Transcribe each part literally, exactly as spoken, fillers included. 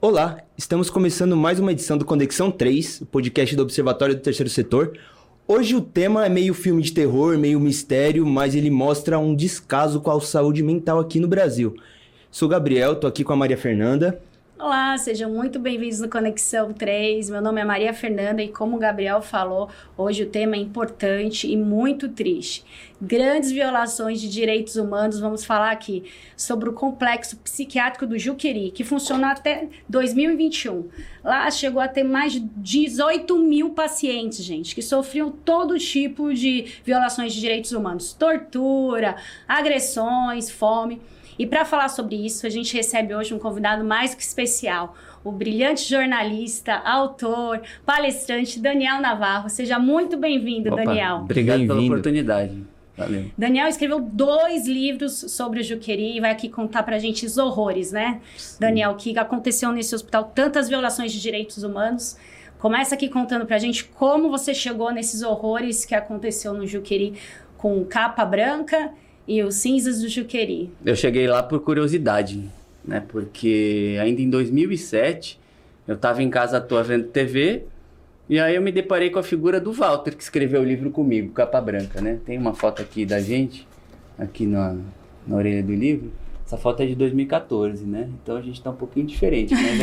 Olá, estamos começando mais uma edição do Conexão três, o podcast do Observatório do Terceiro Setor. Hoje o tema é meio filme de terror, meio mistério, mas ele mostra um descaso com a saúde mental aqui no Brasil. Sou Gabriel, tô aqui com a Maria Fernanda. Olá, sejam muito bem-vindos no Conexão três. Meu nome é Maria Fernanda e, como o Gabriel falou, hoje o tema é importante e muito triste. Grandes violações de direitos humanos, vamos falar aqui sobre o complexo psiquiátrico do Juqueri, que funcionou até dois mil e vinte e um. Lá chegou a ter mais de dezoito mil pacientes, gente, que sofriam todo tipo de violações de direitos humanos. Tortura, agressões, fome. E para falar sobre isso, a gente recebe hoje um convidado mais que especial, o brilhante jornalista, autor, palestrante Daniel Navarro. Seja muito bem-vindo, Opa, Daniel. Obrigado bem-vindo. pela oportunidade. Valeu. Daniel escreveu dois livros sobre o Juqueri e vai aqui contar pra gente os horrores, né? Sim. Daniel, o que aconteceu nesse hospital, tantas violações de direitos humanos. Começa aqui contando pra gente como você chegou nesses horrores que aconteceu no Juqueri com capa branca e os cinzas do Juqueri. Eu cheguei lá por curiosidade, né? Porque ainda em dois mil e sete, eu estava em casa à toa vendo T V, e aí eu me deparei com a figura do Walter, que escreveu o livro comigo, Capa Branca, né? Tem uma foto aqui da gente, aqui na, na orelha do livro. Essa foto é de dois mil e quatorze, né? Então a gente tá um pouquinho diferente, né?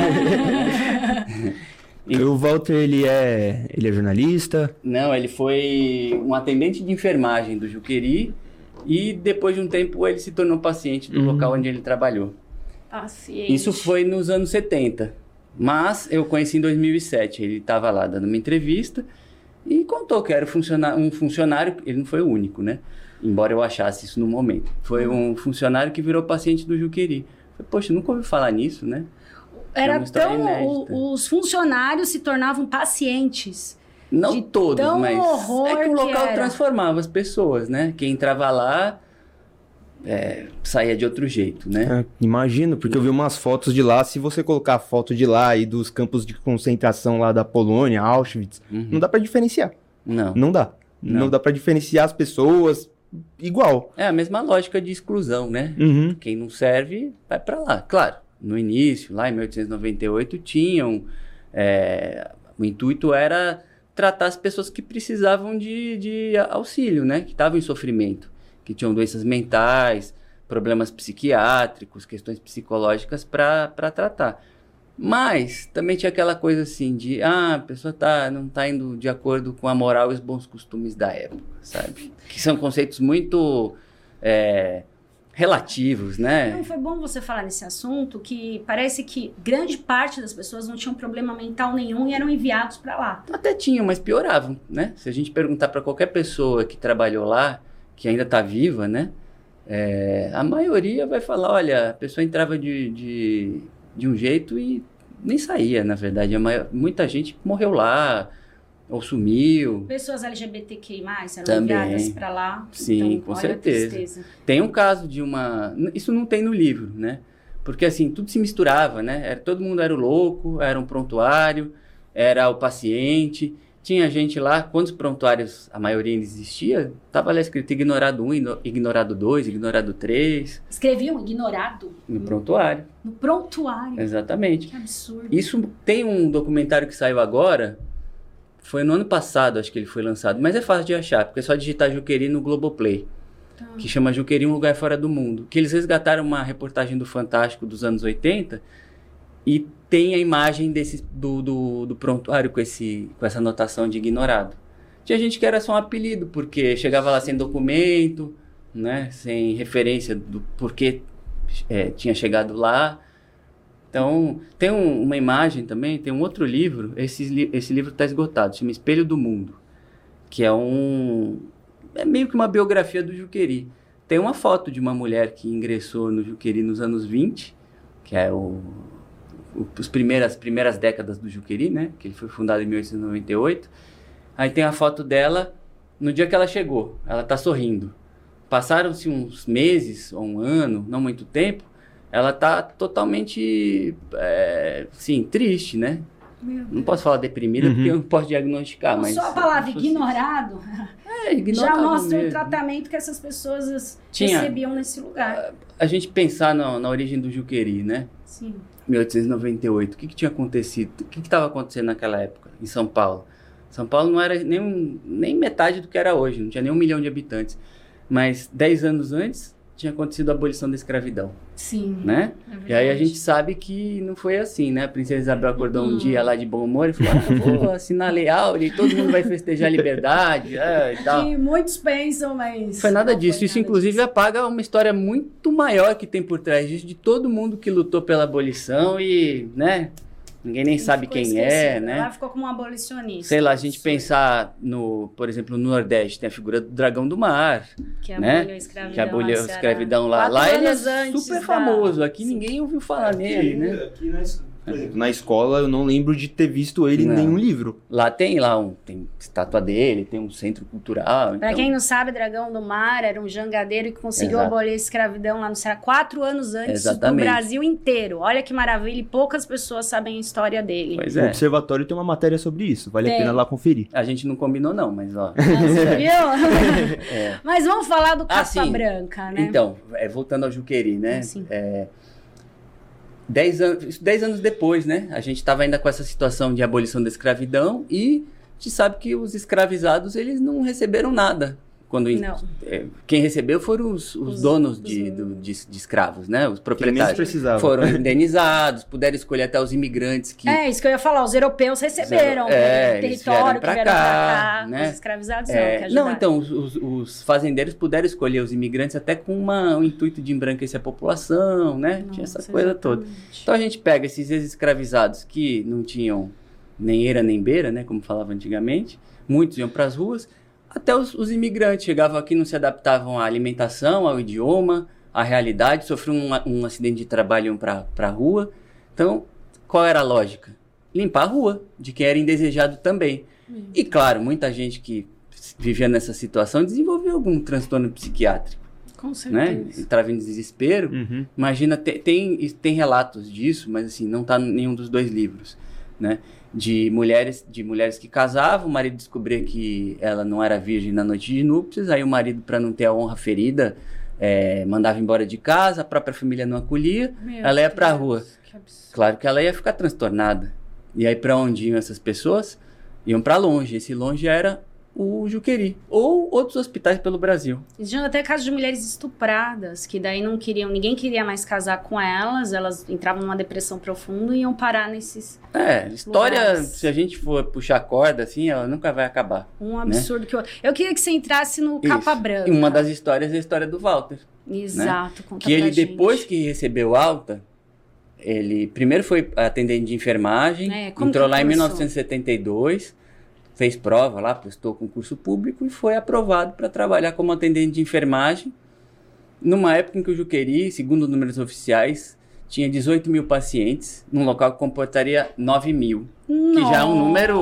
E o Walter, ele é, ele é jornalista? Não, ele foi um atendente de enfermagem do Juqueri, e depois de um tempo ele se tornou paciente do uhum. local onde ele trabalhou. Paciente. Isso foi nos anos setenta, mas eu conheci em dois mil e sete. Ele estava lá dando uma entrevista e contou que era um funcionário, ele não foi o único, né? Embora eu achasse isso no momento. Foi um funcionário que virou paciente do Juqueri. Falei, poxa, nunca ouvi falar nisso, né? Era é tão... O, os funcionários se tornavam pacientes. Não de todos, mas é que o local que transformava as pessoas, né? Quem entrava lá é, saía de outro jeito, né? É, imagino, porque eu vi umas fotos de lá. Se você colocar a foto de lá e dos campos de concentração lá da Polônia, Auschwitz, uhum. não dá pra diferenciar. Não. Não dá. Não, não dá pra diferenciar as pessoas igual. É a mesma lógica de exclusão, né? Uhum. Quem não serve, vai pra lá. Claro, no início, lá em mil oitocentos e noventa e oito, tinham... É, o intuito era tratar as pessoas que precisavam de, de auxílio, né? Que estavam em sofrimento, que tinham doenças mentais, problemas psiquiátricos, questões psicológicas para tratar. Mas também tinha aquela coisa assim de, ah, a pessoa tá, não está indo de acordo com a moral e os bons costumes da época, sabe? Que são conceitos muito... É, relativos, né? Não, foi bom você falar nesse assunto, que parece que grande parte das pessoas não tinham problema mental nenhum e eram enviados para lá. Até tinham, mas pioravam, né? Se a gente perguntar para qualquer pessoa que trabalhou lá, que ainda está viva, né? É, a maioria vai falar, olha, a pessoa entrava de, de, de um jeito e nem saía, na verdade. A maior, muita gente morreu lá, ou sumiu. Pessoas L G B T Q I mais, eram também enviadas para lá. Sim, então, com olha certeza. Tem um caso de uma... Isso não tem no livro, né? Porque assim, tudo se misturava, né? Era, todo mundo era o louco, era um prontuário, era o paciente. Tinha gente lá, quantos prontuários a maioria ainda existia, tava lá escrito ignorado um, ignorado dois, ignorado três. Escreviam ignorado? No prontuário. No prontuário? Exatamente. Que absurdo. Isso tem um documentário que saiu agora... Foi no ano passado, acho que ele foi lançado. Mas é fácil de achar, porque é só digitar Juqueri no Globoplay. Tá. Que chama Juqueri, um lugar fora do mundo. Que eles resgataram uma reportagem do Fantástico dos anos oitenta e tem a imagem desse, do, do, do prontuário com, esse, com essa anotação de ignorado. Tinha gente que era só um apelido, porque chegava lá sem documento, né, sem referência do porquê é, tinha chegado lá. Então, tem um, uma imagem também, tem um outro livro, esse, esse livro está esgotado, chama Espelho do Mundo, que é um... é meio que uma biografia do Juqueri. Tem uma foto de uma mulher que ingressou no Juqueri nos anos vinte, que é o, o, os primeiras, primeiras décadas do Juqueri, né? Que ele foi fundado em mil oitocentos e noventa e oito. Aí tem a foto dela no dia que ela chegou, ela está sorrindo. Passaram-se uns meses ou um ano, não muito tempo, ela tá totalmente, é, sim, triste, né? Não posso falar deprimida, uhum. porque eu não posso diagnosticar, não, mas... Só a palavra ignorado, é, ignorado já mostra mesmo. o tratamento que essas pessoas Tinha, recebiam nesse lugar. A, a gente pensar na, na origem do Juqueri, né? Sim. mil oitocentos e noventa e oito, o que, que tinha acontecido? O que estava acontecendo naquela época em São Paulo? São Paulo não era nem, um, nem metade do que era hoje, não tinha nem um milhão de habitantes. Mas dez anos antes tinha acontecido a abolição da escravidão. Sim, né? É e aí a gente sabe que não foi assim, né? A princesa Isabel acordou um Hum. dia lá de bom humor e falou, ah, vou assinar a Lei Áurea e todo mundo vai festejar a liberdade é, e tal. Que muitos pensam, mas... Não foi nada não disso. foi Isso, nada inclusive, disso. apaga uma história muito maior que tem por trás disso, de todo mundo que lutou pela abolição e, né? Ninguém nem Ele sabe ficou quem esquecido. é, né? Ela ficou como um abolicionista. Sei lá, a gente Isso. pensar no, por exemplo, no Nordeste, tem a figura do Dragão do Mar, Que né? aboliu a escravidão. que aboliu a lá no Ceará. escravidão lá. Quatro Lá ele é anos antes super da- famoso, aqui Sim. ninguém ouviu falar nele, né? Aqui na, es- por exemplo, na escola eu não lembro de ter visto ele Não. em nenhum livro. Lá tem lá um, tem estátua dele, tem um centro cultural. Pra então- quem não sabe, Dragão do Mar era um jangadeiro que conseguiu Exato. abolir a escravidão lá no Ceará quatro anos antes Exatamente. do Brasil inteiro. Olha que maravilha, e poucas pessoas sabem a história dele. Pois O é. Observatório tem uma matéria sobre isso, vale Tem. a pena lá conferir. A gente não combinou não, mas ó. Você viu? É. Mas vamos falar do Ah, Capa sim. Branca, né? Então, é, voltando ao Juqueri, né? Sim. É, dez, anos, isso dez anos depois, né? A gente estava ainda com essa situação de abolição da escravidão e a gente sabe que os escravizados, eles não receberam nada. Quando, Não. é, quem recebeu foram os, os Os- donos os- de, do- de, de escravos, né? Os Quem menos proprietários. precisava. Foram indenizados, puderam escolher até os imigrantes que... É, isso que eu ia falar, os europeus receberam É, o eles território vieram que pra vieram pra cá, cá, né? os escravizados não, É, que ajudaram. não, então, os, os- os fazendeiros puderam escolher os imigrantes até com uma, um intuito de embranquecer a população, né? Tinha essa Nossa, coisa toda. exatamente. Então a gente pega esses ex-escravizados que não tinham nem eira nem beira, né? Como falava antigamente. Muitos iam para as ruas. Até os, os imigrantes chegavam aqui, não se adaptavam à alimentação, ao idioma, à realidade, sofriam um, um acidente de trabalho e iam para a rua. Então, qual era a lógica? Limpar a rua, de quem era indesejado também. Hum. E claro, muita gente que vivia nessa situação desenvolveu algum transtorno psiquiátrico, Com né? certeza. Entrava em desespero. Uhum. Imagina, te- tem, tem relatos disso, mas assim, não está em nenhum dos dois livros, né? De mulheres, de mulheres que casavam, o marido descobria que ela não era virgem na noite de núpcias, aí o marido, para não ter a honra ferida, eh, mandava embora de casa, a própria família não acolhia, Meu ela ia pra Deus, rua. que absurdo. Claro que ela ia ficar transtornada. E aí para onde iam essas pessoas? Iam para longe, esse longe era o Juqueri, ou outros hospitais pelo Brasil. Existiam até casos de mulheres estupradas, que daí não queriam, ninguém queria mais casar com elas, elas entravam numa depressão profunda e iam parar nesses... É, história, Lugares. se a gente for puxar corda assim, ela nunca vai acabar. Um absurdo que eu... Eu queria que você entrasse no Isso. Capa Branca. E uma das histórias é a história do Walter. Exato, conta Que pra ele, gente. depois que recebeu alta, ele primeiro foi atendente de enfermagem, É, como entrou que lá em começou? mil novecentos e setenta e dois, fez prova lá, prestou concurso público e foi aprovado para trabalhar como atendente de enfermagem, numa época em que o Juqueri, segundo números oficiais, tinha dezoito mil pacientes, num local que comportaria nove mil, que já é um número,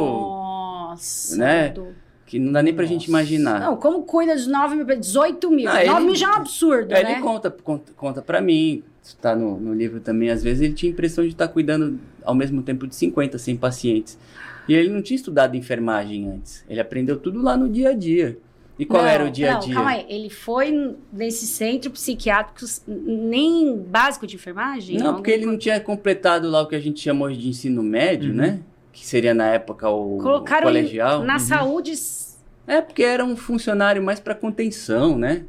Nossa, né, Dudu. que não dá nem pra gente imaginar. Não, como cuida de nove mil, dezoito mil? Ah, nove ele- mil já é um absurdo, Aí né? ele conta, conta, conta pra mim, isso tá no, no livro também, às vezes ele tinha a impressão de estar cuidando ao mesmo tempo de cinquenta, cem pacientes. E ele não tinha estudado enfermagem antes, ele aprendeu tudo lá no dia a dia. E qual Não, era o dia a não, dia? calma aí. Ele foi nesse centro psiquiátrico nem básico de enfermagem? Não, porque ele Alguma não tinha completado lá o que a gente chama hoje de ensino médio, Uhum. né? Que seria na época o Colocaram colegial. na Uhum. saúde É, porque era um funcionário mais para contenção, né?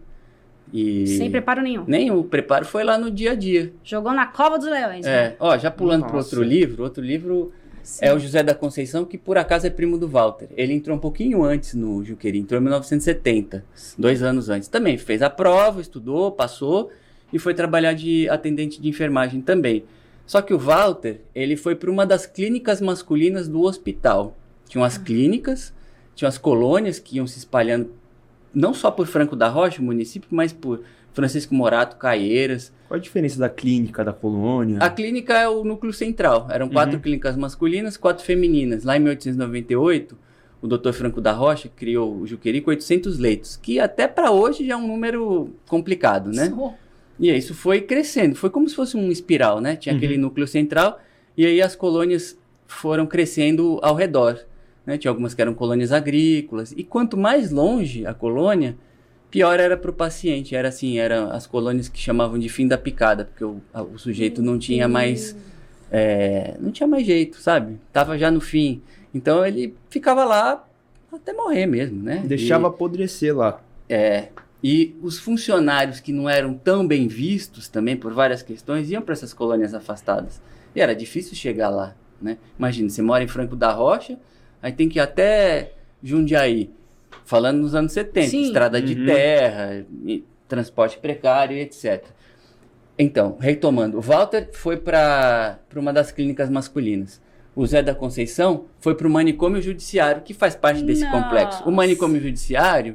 E sem preparo nenhum. nem o preparo foi lá no dia a dia. Jogou na cova dos leões. É, né? ó, já pulando para Nossa. outro livro, outro livro Sim. é o José da Conceição, que por acaso é primo do Walter. Ele entrou um pouquinho antes no Juqueri, entrou em mil novecentos e setenta, dois anos antes. Também fez a prova, estudou, passou e foi trabalhar de atendente de enfermagem também. Só que o Walter, ele foi para uma das clínicas masculinas do hospital. Tinham as clínicas, tinham as colônias que iam se espalhando não só por Franco da Rocha, o município, mas por Francisco Morato, Caieiras. Qual a diferença da clínica, da colônia? A clínica é o núcleo central. Eram quatro Uhum. clínicas masculinas, quatro femininas. Lá em mil oitocentos e noventa e oito, o doutor Franco da Rocha criou o Juqueri com oitocentos leitos, que até para hoje já é um número complicado, né? Oh, E aí isso foi crescendo. Foi como se fosse um espiral, né? Tinha Uhum. aquele núcleo central e aí as colônias foram crescendo ao redor, né? Tinha algumas que eram colônias agrícolas. E quanto mais longe a colônia, pior era para o paciente. Era assim, eram as colônias que chamavam de fim da picada, porque o, a- o sujeito não tinha mais é, não tinha mais jeito, sabe? Tava já no fim. Então ele ficava lá até morrer mesmo, né? Deixava e, apodrecer lá. É, e os funcionários que não eram tão bem vistos também por várias questões iam para essas colônias afastadas. E era difícil chegar lá, né? Imagina, você mora em Franco da Rocha, aí tem que ir até Jundiaí, falando nos anos setenta, Sim. estrada de uhum. terra, transporte precário, etcétera. Então, retomando, o Walter foi para uma das clínicas masculinas. O Zé da Conceição foi para o manicômio judiciário, que faz parte desse Nossa. complexo. O manicômio judiciário,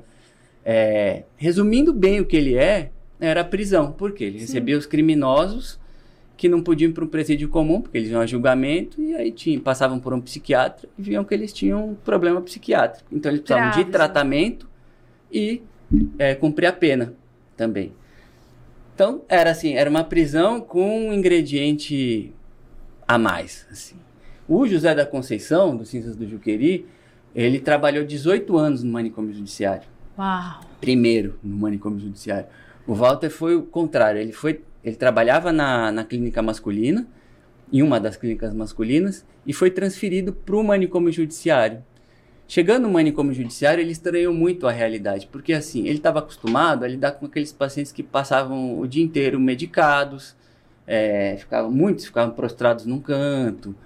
é, resumindo bem o que ele é, era a prisão. Por quê? Ele Sim. recebia os criminosos que não podiam ir para um presídio comum, porque eles iam a julgamento, e aí tinham, passavam por um psiquiatra e viam que eles tinham um problema psiquiátrico. Então, eles precisavam Graves. de tratamento e é, cumprir a pena também. Então, era assim, era uma prisão com um ingrediente a mais, assim. O José da Conceição, do Cinzas do Juqueri, ele trabalhou dezoito anos no manicômio judiciário. Uau! Primeiro no manicômio judiciário. O Walter foi o contrário, ele, foi, ele trabalhava na, na clínica masculina, em uma das clínicas masculinas, e foi transferido para o manicômio judiciário. Chegando no manicômio judiciário, ele estranhou muito a realidade, porque assim, ele estava acostumado a lidar com aqueles pacientes que passavam o dia inteiro medicados, é, ficavam, muitos ficavam prostrados num canto,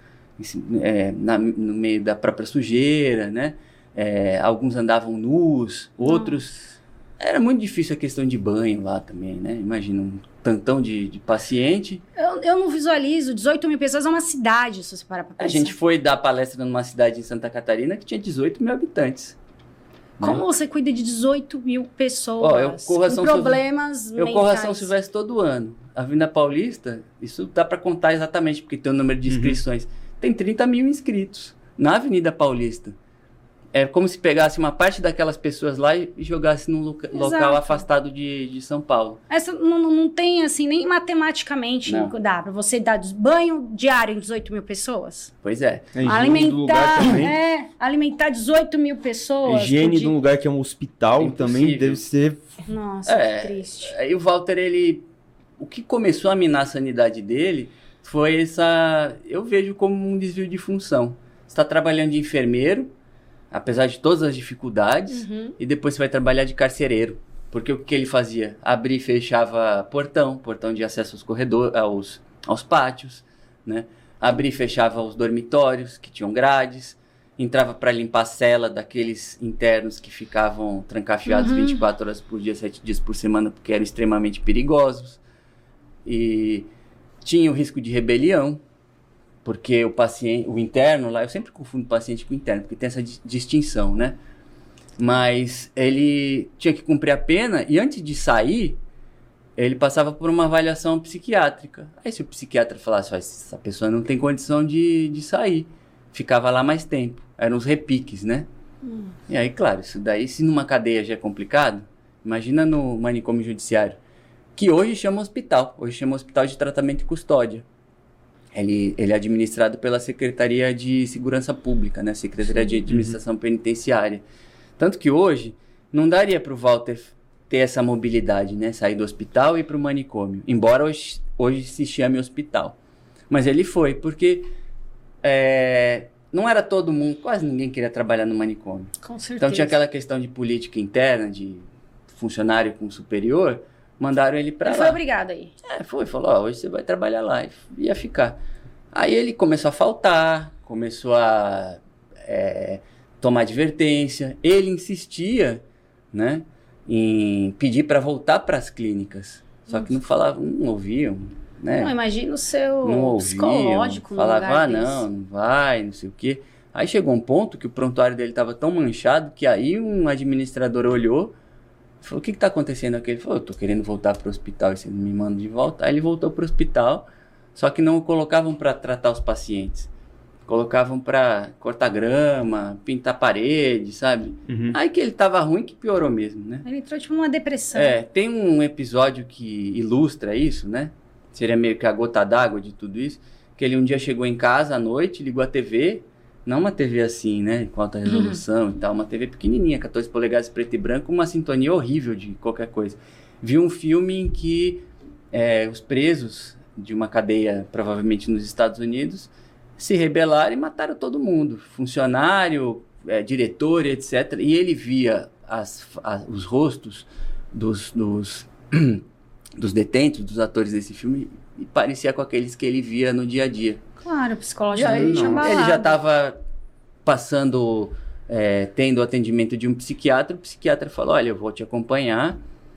É, na, no meio da própria sujeira, né? É, alguns andavam nus, outros... Nossa. Era muito difícil a questão de banho lá também, né? Imagina um tantão de, de paciente. Eu, eu não visualizo, dezoito mil pessoas é uma cidade, se você parar pra pensar. A gente foi dar palestra numa cidade em Santa Catarina que tinha dezoito mil habitantes. Como né? você cuida de dezoito mil pessoas oh, eu corro a São com problemas Silvestre, Eu corro a São Silvestre todo ano. A Avenida Paulista, isso dá para contar exatamente, porque tem o número de inscrições. Uhum. Tem trinta mil inscritos na Avenida Paulista. É como se pegasse uma parte daquelas pessoas lá e jogasse num loca- local afastado de, de São Paulo. Essa não, não tem, assim, nem matematicamente não. dá para você dar banho diário em dezoito mil pessoas? Pois é. é alimentar, é, alimentar dezoito mil pessoas. Higiene de um lugar que é um hospital é também deve ser... Nossa, é, que triste. Aí o Walter, ele... O que começou a minar a sanidade dele foi essa... Eu vejo como um desvio de função. Você está trabalhando de enfermeiro, apesar de todas as dificuldades, uhum. e depois você vai trabalhar de carcereiro. Porque o que ele fazia? Abria e fechava portão, portão de acesso aos corredores, aos, aos pátios, né? Abria e fechava os dormitórios, que tinham grades, entrava para limpar a cela daqueles internos que ficavam trancafiados uhum. vinte e quatro horas por dia, sete dias por semana, porque eram extremamente perigosos. E tinha o risco de rebelião, porque o paciente, o interno lá, eu sempre confundo paciente com interno, porque tem essa di- distinção, né? Mas ele tinha que cumprir a pena e antes de sair, ele passava por uma avaliação psiquiátrica. Aí se o psiquiatra falasse, essa pessoa não tem condição de, de sair, ficava lá mais tempo. Eram os repiques, né? Hum. E aí, claro, isso daí, se numa cadeia já é complicado, imagina no manicômio judiciário, que hoje chama hospital, hoje chama hospital de tratamento e custódia. Ele, ele é administrado pela Secretaria de Segurança Pública, né? Secretaria de Administração uhum. Penitenciária. Tanto que hoje não daria para o Walter ter essa mobilidade, né? Sair do hospital e ir para o manicômio. Embora hoje, hoje se chame hospital. Mas ele foi, porque é, não era todo mundo, quase ninguém queria trabalhar no manicômio. Com certeza. Então tinha aquela questão de política interna, de funcionário com superior, mandaram ele para lá. Ele foi obrigado aí. É, foi, falou, ó, hoje você vai trabalhar lá. E ia ficar. Aí ele começou a faltar, começou a é, tomar advertência. Ele insistia, né, em pedir para voltar para as clínicas. Só que não falavam, não ouviam, né? Não, imagina o seu não ouviam, psicológico no falava, lugar ah, não, não vai, não sei o quê. Aí chegou um ponto que o prontuário dele estava tão manchado que aí um administrador olhou, falou, o que está acontecendo aqui? Ele falou, eu estou querendo voltar para o hospital e você não me manda de volta. Aí ele voltou para o hospital, só que não o colocavam para tratar os pacientes. Colocavam para cortar grama, pintar parede, sabe? Uhum. Aí que ele estava ruim, que piorou mesmo, né? Ele entrou tipo numa depressão. É, tem um episódio que ilustra isso, né? Seria meio que a gota d'água de tudo isso. Que ele um dia chegou em casa à noite, ligou a T V... Não uma T V assim, né? Com alta resolução uhum. e tal. Uma T V pequenininha, catorze polegadas, preto e branco, uma sintonia horrível de qualquer coisa. Viu um filme em que é, os presos de uma cadeia, provavelmente nos Estados Unidos, se rebelaram e mataram todo mundo. Funcionário, é, diretor, etcétera. E ele via as, as, os rostos dos, dos, dos detentos, dos atores desse filme, e parecia com aqueles que ele via no dia a dia. Claro, psicologicamente ele abalado. já estava passando, é, tendo atendimento de um psiquiatra. O psiquiatra falou, olha, eu vou te acompanhar,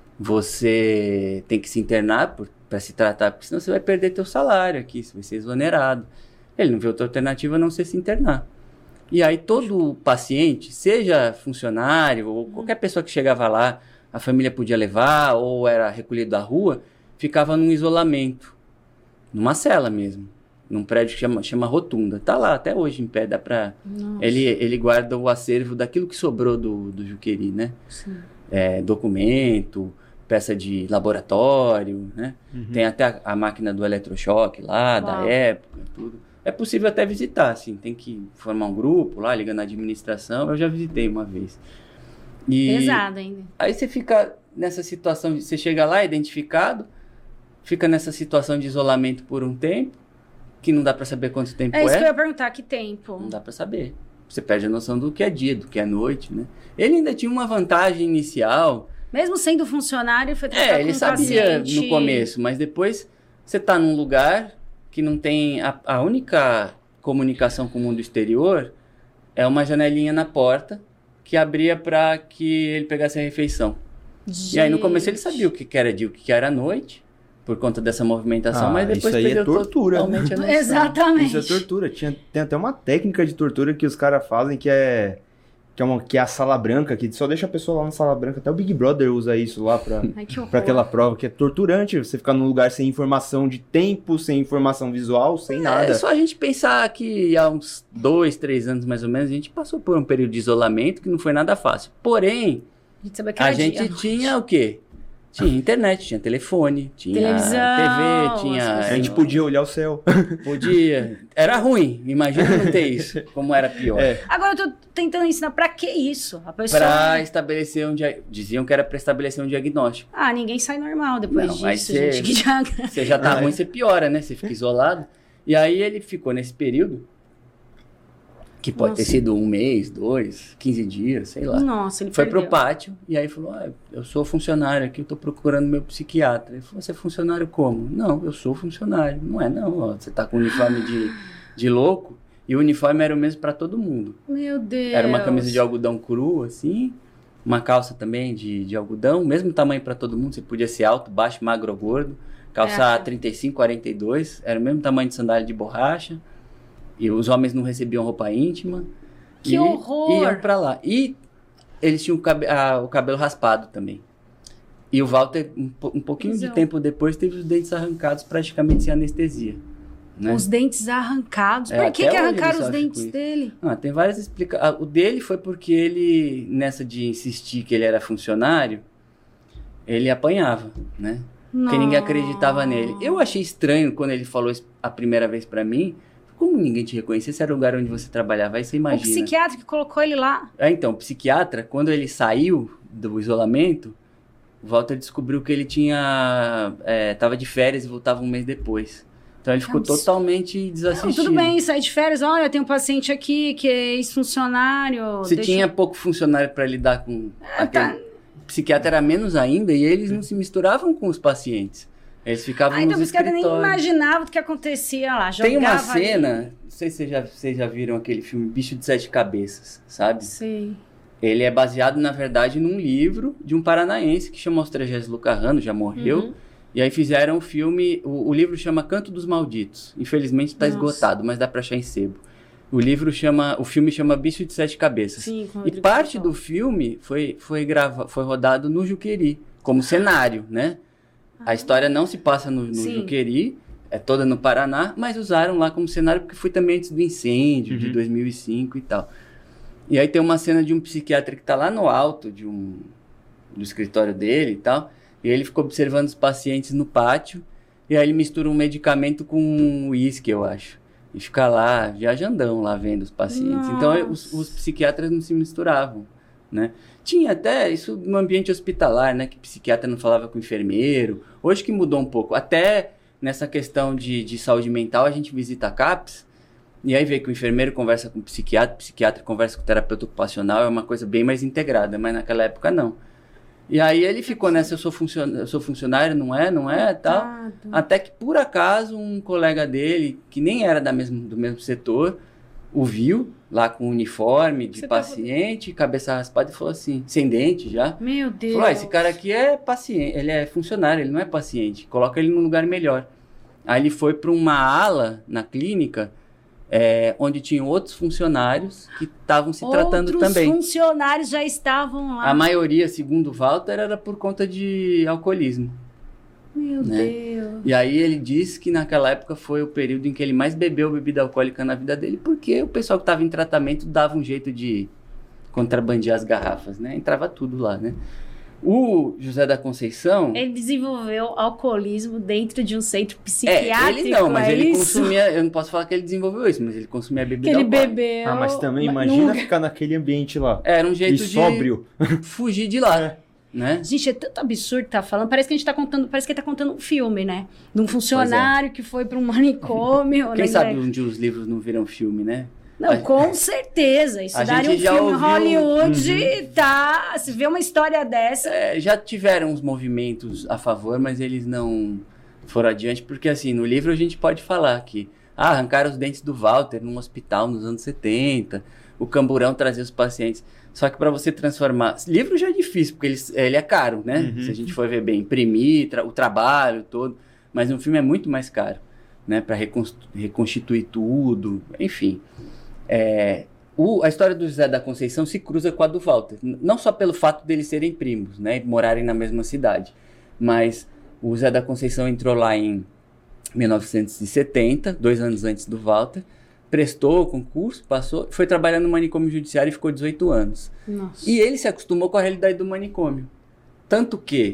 você tem que se internar para se tratar, porque senão você vai perder teu salário aqui, você vai ser exonerado. Ele não viu outra alternativa a não ser se internar. E aí todo paciente, seja funcionário ou qualquer pessoa que chegava lá, a família podia levar ou era recolhido da rua, ficava num isolamento, numa cela mesmo, num prédio que chama, chama Rotunda. Tá lá até hoje em pé, dá pra... Ele, ele guarda o acervo daquilo que sobrou do, do Juqueri, né? Sim. É, documento, peça de laboratório, né? Uhum. Tem até a, a máquina do eletrochoque lá, Uau. da época, tudo. É possível até visitar, assim, tem que formar um grupo lá, liga na administração. Eu já visitei uma vez. E pesado ainda. Aí você fica nessa situação, você chega lá identificado, fica nessa situação de isolamento por um tempo, que não dá pra saber quanto tempo é. É isso é. que eu ia perguntar, que tempo? Não dá pra saber. Você perde a noção do que é dia, do que é noite, né? Ele ainda tinha uma vantagem inicial. Mesmo sendo funcionário, foi tratar É, ele com um sabia paciente... no começo, mas depois você tá num lugar que não tem... A, a única comunicação com o mundo exterior é uma janelinha na porta que abria para que ele pegasse a refeição. Gente. E aí no começo ele sabia o que, que era dia, o que, que era noite, por conta dessa movimentação, ah, mas depois isso aí perdeu é tortura. totalmente a noção. Exatamente. Isso é tortura. Tinha, tem até uma técnica de tortura que os caras fazem que é... Que é, uma, que é a sala branca, que só deixa a pessoa lá na sala branca. Até o Big Brother usa isso lá pra, Ai, pra aquela prova, que é torturante. Você ficar num lugar sem informação de tempo, sem informação visual, sem é, nada. É só a gente pensar que há uns dois, três anos mais ou menos, a gente passou por um período de isolamento que não foi nada fácil. Porém, a, a gente dia, tinha o quê? Tinha internet, tinha telefone, tinha televisão, T V, tinha... A gente podia olhar o céu. Podia. Era ruim, imagina não ter isso, como era pior. É. Agora eu tô tentando ensinar pra que isso? A pessoa... Pra estabelecer um dia... Diziam que era pra estabelecer um diagnóstico. Ah, ninguém sai normal depois não, disso, mas cê, gente. Que já... Você já tá ah, ruim, é. Você piora, né? Você fica isolado. E aí ele ficou nesse período, que pode Nossa. ter sido um mês, dois, quinze dias, sei lá. Nossa, ele Foi perdeu. pro pátio e aí falou, ah, eu sou funcionário aqui, eu tô procurando meu psiquiatra. Ele falou, você é funcionário como? Não, eu sou funcionário. Não é não, ó, você tá com uniforme de, de louco e o uniforme era o mesmo para todo mundo. Meu Deus. Era uma camisa de algodão cru, assim, uma calça também de, de algodão, mesmo tamanho para todo mundo, você podia ser alto, baixo, magro ou gordo. Calça é. trinta e cinco, quarenta e dois, era o mesmo tamanho de sandália de borracha. E os homens não recebiam roupa íntima. Que e horror! Iam pra lá. E eles tinham o, cabe a, o cabelo raspado também. E o Walter, um, um pouquinho Exão. de tempo depois, teve os dentes arrancados praticamente sem anestesia. Né? Os dentes arrancados? É, Por que, que arrancaram os dentes dele? Ah, tem várias explicações. O dele foi porque ele, nessa de insistir que ele era funcionário, ele apanhava, né? Não. Porque ninguém acreditava nele. Eu achei estranho quando ele falou isso a primeira vez pra mim. Como ninguém te reconhecia, se era o lugar onde você trabalhava, aí você imagina. O psiquiatra que colocou ele lá. É, então, o psiquiatra, quando ele saiu do isolamento, o Walter descobriu que ele tinha... É, tava de férias e voltava um mês depois. Então ele ficou Nossa. totalmente desassistido. Não, tudo bem, sair de férias, olha, tem um paciente aqui que é ex-funcionário. Se deixa... tinha pouco funcionário para lidar com... É, aquele... tá. O psiquiatra era menos ainda e eles não se misturavam com os pacientes. Eles ficavam ah, então nos escritórios. Então o psiquiatra nem imaginava o que acontecia lá. Tem uma cena, ali. Não sei se vocês já, vocês já viram aquele filme Bicho de Sete Cabeças, sabe? Sim. Ele é baseado, na verdade, num livro de um paranaense que chama Austregésio Lucarrano, já morreu. Uhum. E aí fizeram o filme, o, o livro chama Canto dos Malditos. Infelizmente está esgotado, mas dá para achar em sebo. O livro chama, o filme chama Bicho de Sete Cabeças. Sim, e parte do filme foi, foi, grava, foi rodado no Juqueri, como cenário, né? A história não se passa no, no Juqueri, é toda no Paraná, mas usaram lá como cenário porque foi também antes do incêndio, uhum. de dois mil e cinco e tal. E aí tem uma cena de um psiquiatra que está lá no alto de um, do escritório dele e tal, e ele ficou observando os pacientes no pátio, e aí ele mistura um medicamento com uísque, eu acho. E fica lá, viajandão lá vendo os pacientes. Nossa. Então os, os psiquiatras não se misturavam, né? Tinha até isso no ambiente hospitalar, né? Que psiquiatra não falava com enfermeiro. Hoje que mudou um pouco. Até nessa questão de, de saúde mental, a gente visita a CAPS, e aí vê que o enfermeiro conversa com o psiquiatra, o psiquiatra conversa com o terapeuta ocupacional, é uma coisa bem mais integrada, mas naquela época não. E aí ele ficou nessa, eu sou, funcion... eu sou funcionário, não é, não é, tal. Até que, por acaso, um colega dele, que nem era da mesmo, do mesmo setor, o viu lá com uniforme de Você paciente, tá... cabeça raspada, e falou assim, sem dente já. Meu Deus. Falou, ah, esse cara aqui é paciente, ele é funcionário, ele não é paciente, coloca ele num lugar melhor. Aí ele foi para uma ala na clínica, É, onde tinham outros funcionários que estavam se outros tratando também. Outros funcionários já estavam lá. A maioria, segundo o Walter, era por conta de alcoolismo. Meu né? Deus. E aí ele disse que naquela época foi o período em que ele mais bebeu bebida alcoólica na vida dele, porque o pessoal que estava em tratamento dava um jeito de contrabandear as garrafas, né? Entrava tudo lá, né? O José da Conceição... Ele desenvolveu alcoolismo dentro de um centro psiquiátrico, é, ele não, mas é ele isso? consumia... Eu não posso falar que ele desenvolveu isso, mas ele consumia bebida que ele alcoólica. bebeu... Ah, mas também imagina nunca... ficar naquele ambiente lá. Era um jeito e de sóbrio. fugir de lá, é. né? Gente, é tanto absurdo que tá falando. Parece que a gente tá contando... Parece que ele tá contando um filme, né? De um funcionário é. que foi para um manicômio. Quem né? sabe um dia os livros não viram filme, né? Não, a com certeza. Isso daria um filme ouviu... Hollywood, uhum. tá? Se vê uma história dessa... É, já tiveram uns movimentos a favor, mas eles não foram adiante, porque assim, no livro a gente pode falar que ah, arrancaram os dentes do Walter num hospital nos anos setenta, o Camburão trazia os pacientes. Só que para você transformar... Livro já é difícil, porque ele, ele é caro, né? Uhum. Se a gente for ver bem, imprimir, tra... o trabalho todo, mas um filme é muito mais caro, né? Para reconst... reconstituir tudo, enfim... É, o, a história do José da Conceição se cruza com a do Walter, não só pelo fato deles serem primos, né, e morarem na mesma cidade, mas o José da Conceição entrou lá em mil novecentos e setenta, dois anos antes do Walter, prestou o concurso, passou, foi trabalhar no manicômio judiciário e ficou dezoito anos. Nossa. E ele se acostumou com a realidade do manicômio, tanto que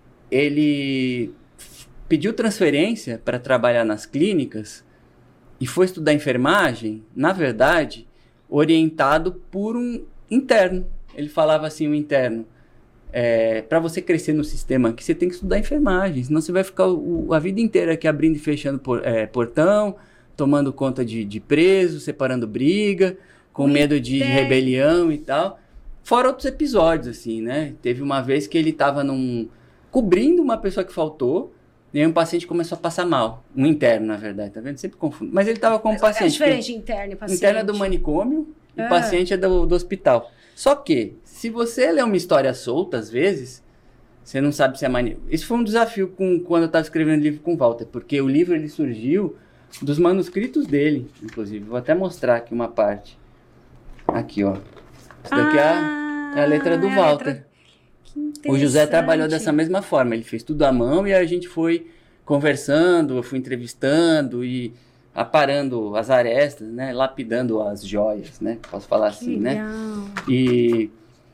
ele pediu transferência para trabalhar nas clínicas e foi estudar enfermagem, na verdade, orientado por um interno. Ele falava assim, o interno, é, para você crescer no sistema aqui, você tem que estudar enfermagem, senão você vai ficar o, a vida inteira aqui abrindo e fechando por, é, portão, tomando conta de, de preso, separando briga, com medo de rebelião e tal. Fora outros episódios, assim, né? Teve uma vez que ele estava num... cobrindo uma pessoa que faltou, e aí um paciente começou a passar mal. Um interno, na verdade, tá vendo? Sempre confundo. Mas ele estava com um paciente. É diferente interno e paciente. Interno é do manicômio e o ah. paciente é do, do hospital. Só que, se você lê uma história solta, às vezes, você não sabe se é mani... Isso foi um desafio com, quando eu estava escrevendo o livro com o Walter, porque o livro ele surgiu dos manuscritos dele, inclusive. Vou até mostrar aqui uma parte. Aqui, ó. Isso daqui ah, é, a, é a letra do é Walter. Letra... O José trabalhou dessa mesma forma, ele fez tudo à mão e a gente foi conversando, eu fui entrevistando e aparando as arestas, né, lapidando as joias, né, posso falar que assim, legal. Né, e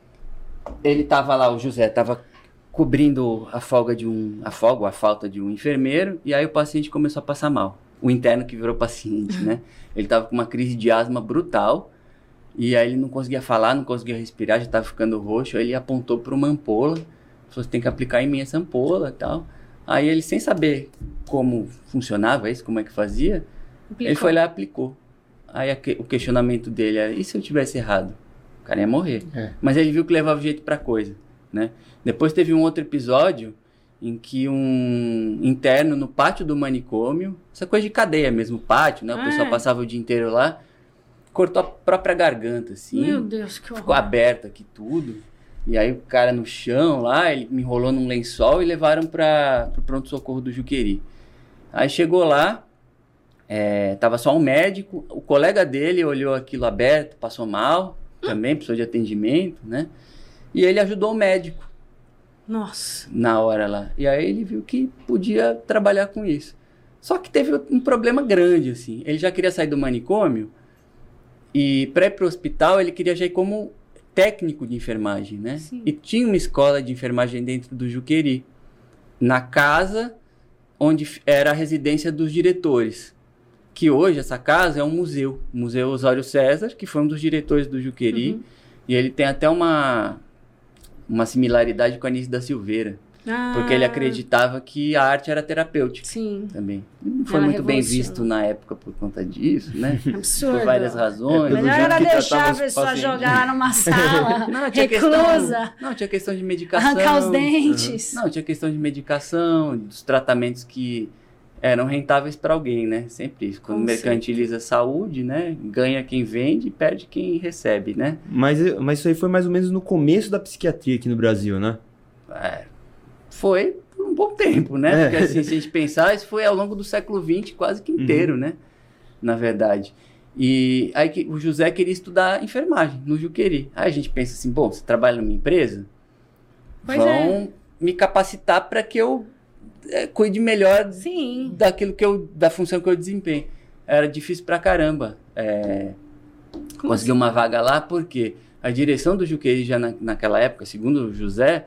ele tava lá, o José tava cobrindo a folga de um, a folga ou a falta de um enfermeiro e aí o paciente começou a passar mal, o interno que virou paciente, né, ele tava com uma crise de asma brutal. E aí ele não conseguia falar, não conseguia respirar, já estava ficando roxo. Aí ele apontou para uma ampola, falou, você tem que aplicar em mim essa ampola e tal. Aí ele, sem saber como funcionava isso, como é que fazia, aplicou. Ele foi lá e aplicou. Aí a, o questionamento dele era, e se eu tivesse errado? O cara ia morrer. É. Mas ele viu que levava jeito pra coisa, né? Depois teve um outro episódio em que um interno no pátio do manicômio, essa coisa de cadeia mesmo, pátio, né? O ah, pessoal é. passava o dia inteiro lá, cortou a própria garganta, assim. Meu Deus, que horror. Ficou aberto aqui tudo. E aí o cara no chão lá, ele me enrolou num lençol e levaram para o pronto-socorro do Juqueri. Aí chegou lá, é, tava só um médico, o colega dele olhou aquilo aberto, passou mal, também precisou de atendimento, né? E ele ajudou o médico. Nossa. Na hora lá. E aí ele viu que podia trabalhar com isso. Só que teve um problema grande, assim. Ele já queria sair do manicômio, e para ir para o hospital, ele queria já ir como técnico de enfermagem, né? Sim. E tinha uma escola de enfermagem dentro do Juqueri, na casa onde era a residência dos diretores. Que hoje, essa casa é um museu. O Museu Osório César, que foi um dos diretores do Juqueri. Uhum. E ele tem até uma, uma similaridade com a Anísio da Silveira. Ah. Porque ele acreditava que a arte era terapêutica. Sim. Também. Não foi Ela muito bem revolucionou. visto na época por conta disso, né? Absurdo. Por várias razões. É, Melhor jeito era que deixar tratava a os pessoa pacientes. jogar numa sala Não, tinha reclusa, questão, não, tinha questão de medicação. arrancar os dentes. Não, tinha questão de medicação, dos tratamentos que eram rentáveis para alguém, né? Sempre isso. Quando Com mercantiliza a saúde, né? Ganha quem vende e perde quem recebe, né? Mas, mas isso aí foi mais ou menos no começo da psiquiatria aqui no Brasil, né? É, foi por um bom tempo, né? É. Porque assim, se a gente pensar, isso foi ao longo do século vinte quase que inteiro, né? Na verdade. E aí que o José queria estudar enfermagem no Juqueri. Aí a gente pensa assim, bom, você trabalha numa empresa? Pois vão é. me capacitar para que eu é, cuide melhor Sim. daquilo que eu, da função que eu desempenho. Era difícil pra caramba é, conseguir uma vaga lá, porque a direção do Juqueri já na, naquela época, segundo o José,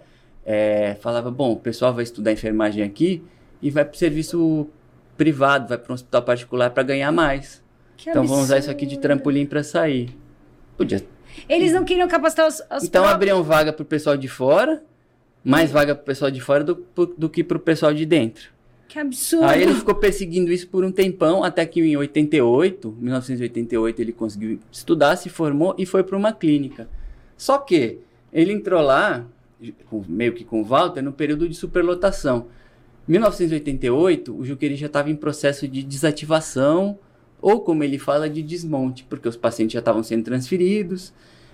é, falava, bom, o pessoal vai estudar enfermagem aqui e vai pro serviço privado, vai para um hospital particular para ganhar mais. Que Então vamos usar absurdo. isso aqui de trampolim para sair. Podia. Eles não queriam capacitar os, os Então próprios... abriam vaga pro pessoal de fora, mais vaga pro pessoal de fora do, do que pro pessoal de dentro. Que absurdo. Aí ele ficou perseguindo isso por um tempão, até que em oitenta e oito, mil novecentos e oitenta e oito, ele conseguiu estudar, se formou e foi para uma clínica. Só que ele entrou lá, com- meio que com o Walter, no período de superlotação. Em mil novecentos e oitenta e oito, o Juqueri já estava em processo de desativação, ou como ele fala, de desmonte, porque os pacientes já estavam sendo transferidos,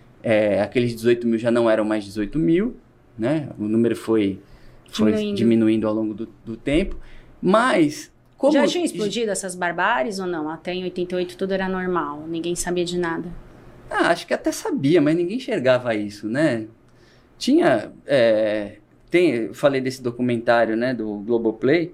é, aqueles dezoito mil já não eram mais dezoito mil, né? O número foi, foi Diminuindo. diminuindo ao longo do, do tempo, mas... Como Já tinha explodido essas barbáries ou não? Até em oitenta e oito tudo era normal, ninguém sabia de nada. Ah, acho que até sabia, mas ninguém enxergava isso, né? Tinha... é, tem, eu falei desse documentário, né, do Globoplay.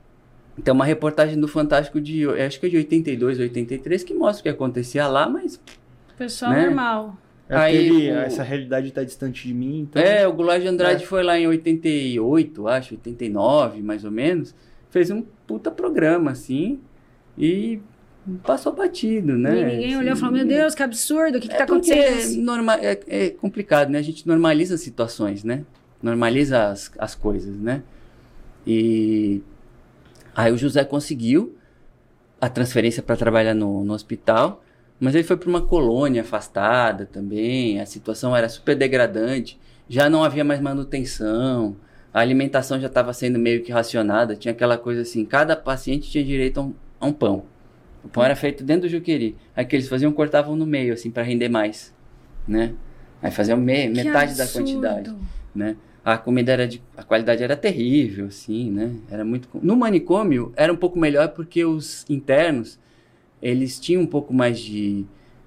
Tem uma reportagem do Fantástico de... eu acho que é de oitenta e dois, oitenta e três, que mostra o que acontecia lá, mas... Pessoal Né? normal. É Aí, aquele, o- essa realidade tá distante de mim, então... É, o Goulart de Andrade É. foi lá em oitenta e oito, acho, oitenta e nove, mais ou menos. Fez um puta programa, assim, e passou batido, né? E ninguém Assim, olhou e falou, meu Deus, que absurdo, o que, que é tá porque acontecendo? É, norma- é- é complicado, né? A gente normaliza as situações, né? Normaliza as, as coisas, né? E aí o José conseguiu a transferência para trabalhar no, no hospital, mas ele foi para uma colônia afastada também, a situação era super degradante, já não havia mais manutenção, a alimentação já estava sendo meio que racionada, tinha aquela coisa assim, cada paciente tinha direito a um, a um pão. O pão era feito dentro do Juqueri. Aí o que eles faziam, cortavam no meio, assim, para render mais, né? Aí faziam me- Que metade da absurdo. quantidade, né? A comida era de... a qualidade era terrível, assim, né? Era muito... No manicômio, era um pouco melhor porque os internos, eles tinham um pouco mais de...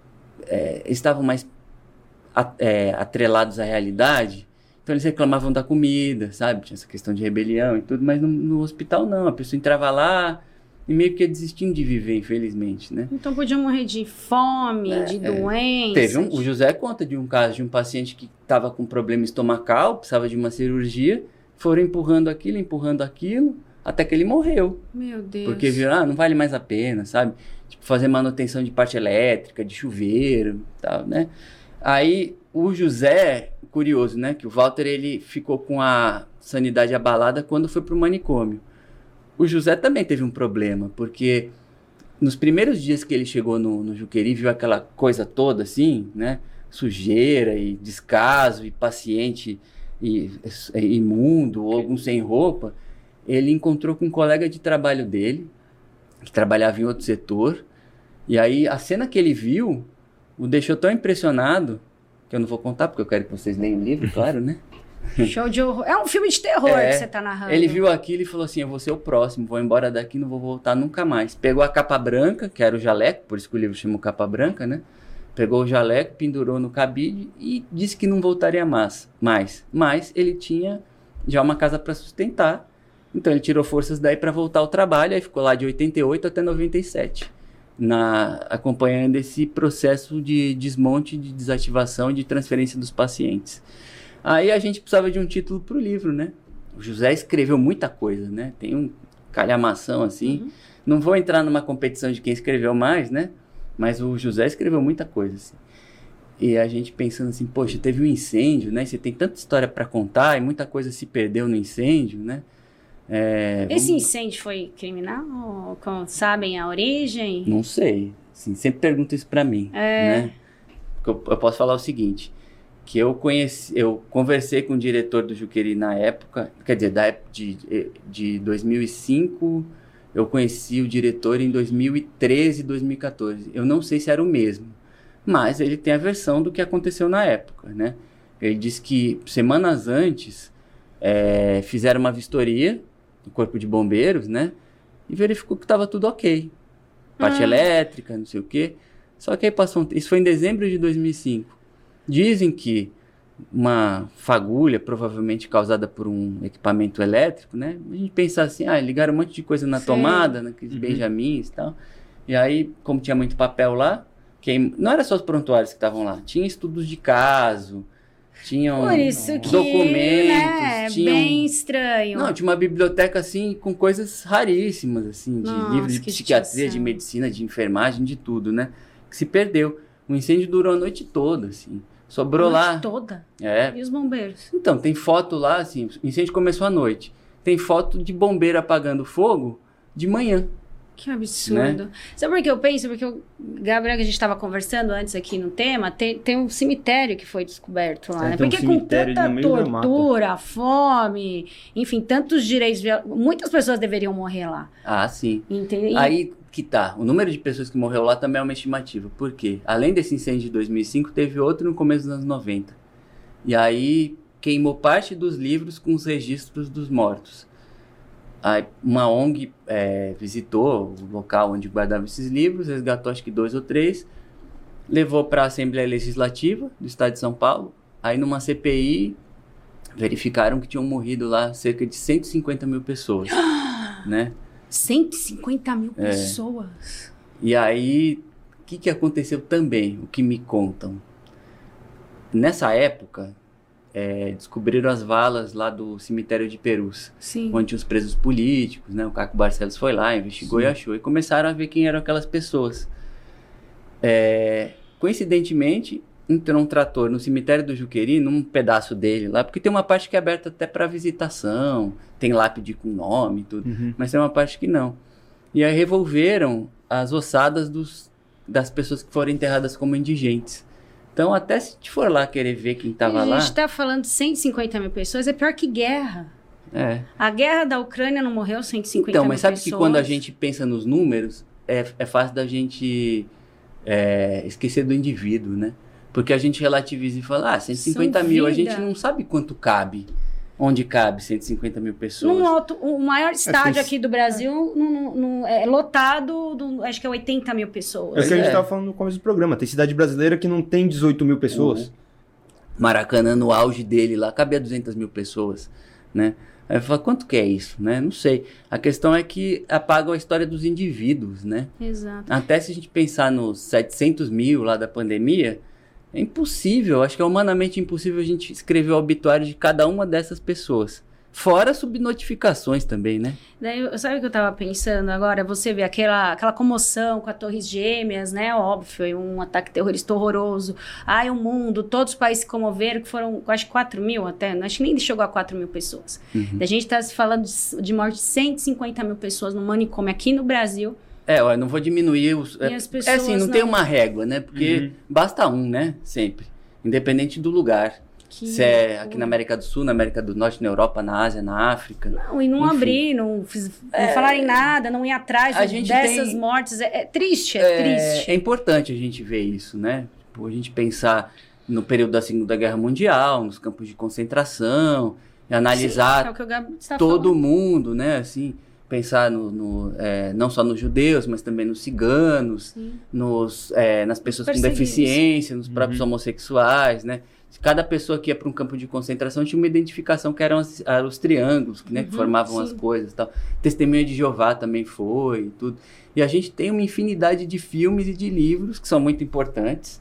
é, estavam mais a- é, atrelados à realidade, então eles reclamavam da comida, sabe? Tinha essa questão de rebelião e tudo, mas no, no hospital não, a pessoa entrava lá e meio que ia desistindo de viver, infelizmente, né? Então podiam morrer de fome, É, de é. doença. Teve um, o José conta de um caso de um paciente que estava com problema estomacal, precisava de uma cirurgia, foram empurrando aquilo, empurrando aquilo, até que ele morreu. Meu Deus. Porque viram, ah, não vale mais a pena, sabe? Tipo, fazer manutenção de parte elétrica, de chuveiro, tal, né? Aí, o José, curioso, né? Que o Walter, ele ficou com a sanidade abalada quando foi pro manicômio. O José também teve um problema, porque nos primeiros dias que ele chegou no, no Juqueri, viu aquela coisa toda assim, né? Sujeira e descaso e paciente e, e imundo, ou algum sem roupa. Ele encontrou com um colega de trabalho dele, que trabalhava em outro setor, e aí a cena que ele viu o deixou tão impressionado, que eu não vou contar, porque eu quero que vocês leiam o livro, claro, né? Show de horror. É um filme de terror É, que você tá narrando. Ele viu aquilo e falou assim, eu vou ser o próximo, vou embora daqui, não vou voltar nunca mais. Pegou a capa branca, que era o jaleco, por isso que o livro chama Capa Branca, né? Pegou o jaleco, pendurou no cabide e disse que não voltaria mais. mais. Mas ele tinha já uma casa para sustentar, então ele tirou forças daí para voltar ao trabalho, aí ficou lá de oitenta e oito até noventa e sete, na, acompanhando esse processo de desmonte, de desativação, de transferência dos pacientes. Aí a gente precisava de um título para o livro, né? O José escreveu muita coisa, né? Tem um calhamação assim. Uhum. Não vou entrar numa competição de quem escreveu mais, né? Mas o José escreveu muita coisa, assim. E a gente pensando assim, poxa, teve um incêndio, né? Você tem tanta história para contar e muita coisa se perdeu no incêndio, né? É, Esse vamos... incêndio foi criminal? Como, sabem a origem? Não sei. Assim, sempre pergunta isso para mim, é... né? Eu, eu posso falar o seguinte, que eu conheci, eu conversei com o diretor do Juqueri na época, quer dizer, da época de, de dois mil e cinco, eu conheci o diretor em dois mil e treze, dois mil e quatorze. Eu não sei se era o mesmo, mas ele tem a versão do que aconteceu na época, né? Ele disse que semanas antes é, fizeram uma vistoria do Corpo de Bombeiros, né? E verificou que estava tudo ok. Parte ah. elétrica, não sei o quê. Só que aí passou... Um... Isso foi em dezembro de dois mil e cinco. Dizem que uma fagulha, provavelmente causada por um equipamento elétrico, né? A gente pensa assim, ah, ligaram um monte de coisa na Sim. tomada, naqueles uhum. benjamins e tal. E aí, como tinha muito papel lá, quem... não era só os prontuários que estavam lá. Tinha estudos de caso, tinham Por isso que, documentos. Né, tinham... bem estranho. Não, tinha uma biblioteca, assim, com coisas raríssimas, assim, de Nossa, livros de psiquiatria, justiça. De medicina, de enfermagem, de tudo, né? Que se perdeu. O incêndio durou a noite toda, assim. Sobrou a lá... noite toda? É. E os bombeiros? Então, tem foto lá, assim, o incêndio começou à noite. Tem foto de bombeiro apagando fogo de manhã. Que absurdo. Né? Sabe por que eu penso? Porque o Gabriel, que a gente estava conversando antes aqui no tema, tem, tem um cemitério que foi descoberto lá, é, né? Porque um com tanta tortura, fome, enfim, tantos direitos... Muitas pessoas deveriam morrer lá. Ah, sim. Entende? Aí que tá. O número de pessoas que morreu lá também é uma estimativa. Por quê? Além desse incêndio de dois mil e cinco, teve outro no começo dos anos noventa. E aí queimou parte dos livros com os registros dos mortos. Aí uma O N G é, visitou o local onde guardava esses livros, resgatou acho que dois ou três, levou para a Assembleia Legislativa do Estado de São Paulo. Aí numa C P I verificaram que tinham morrido lá cerca de cento e cinquenta mil pessoas, né? cento e cinquenta mil é. pessoas? E aí, o que, que aconteceu também, o que me contam? Nessa época... É, descobriram as valas lá do cemitério de Perus, Sim. onde tinha os presos políticos, né? O Caco Barcelos foi lá, investigou Sim. e achou, e começaram a ver quem eram aquelas pessoas. É, coincidentemente, entrou um trator no cemitério do Juqueri, num pedaço dele lá, porque tem uma parte que é aberta até para visitação, tem lápide com nome e tudo, uhum. mas tem uma parte que não. E aí revolveram as ossadas dos, das pessoas que foram enterradas como indigentes. Então, até se te for lá querer ver quem estava lá... A gente está falando de cento e cinquenta mil pessoas, é pior que guerra. É. A guerra da Ucrânia não morreu cento e cinquenta então, mil mas sabe pessoas? que quando a gente pensa nos números, é, é fácil da gente é, esquecer do indivíduo, né? Porque a gente relativiza e fala, ah, cento e cinquenta mil, a gente não sabe quanto cabe. Onde cabe cento e cinquenta mil pessoas? Num alto, o maior estádio aqui do Brasil num, num, é lotado, do, acho que é oitenta mil pessoas. É o que a gente estava falando no começo do programa. Tem cidade brasileira que não tem dezoito mil pessoas. O Maracanã, no auge dele lá, cabia duzentas mil pessoas, né? Aí eu falo, quanto que é isso, né? Não sei. A questão é que apagam a história dos indivíduos, né? Exato. Até se a gente pensar nos setecentos mil lá da pandemia... É impossível, acho que é humanamente impossível a gente escrever o obituário de cada uma dessas pessoas. Fora subnotificações também, né? Daí, sabe o que eu tava pensando agora? Você vê aquela, aquela comoção com as Torres Gêmeas, né? Óbvio, foi um ataque terrorista horroroso. Ai, o mundo, todos os países se comoveram, que foram quase quatro mil até, acho que nem chegou a quatro mil pessoas. Uhum. A gente tá se falando de, de morte de cento e cinquenta mil pessoas no manicômio aqui no Brasil. É, eu não vou diminuir os... E é, as pessoas é assim, não, não tem uma régua, né? Porque uhum. basta um, né? Sempre. Independente do lugar. Que Se é aqui na América do Sul, na América do Norte, na Europa, na Ásia, na África. Não, e não enfim. abrir, não, fiz, não é, falarem nada, não ir atrás a gente dessas tem, mortes. É, é triste, é, é triste. É importante a gente ver isso, né? Tipo, a gente pensar no período da Segunda Guerra Mundial, nos campos de concentração, e analisar Sim, é o que o Gabi está todo falando. mundo, né? Assim... Pensar no, no, é, não só nos judeus, mas também nos ciganos, nos, é, nas pessoas com deficiência, nos uhum. próprios homossexuais, né? Cada pessoa que ia para um campo de concentração tinha uma identificação que eram as, os triângulos, né? Uhum, que formavam sim. as coisas e tal. Testemunha de Jeová também foi e tudo. E a gente tem uma infinidade de filmes e de livros que são muito importantes,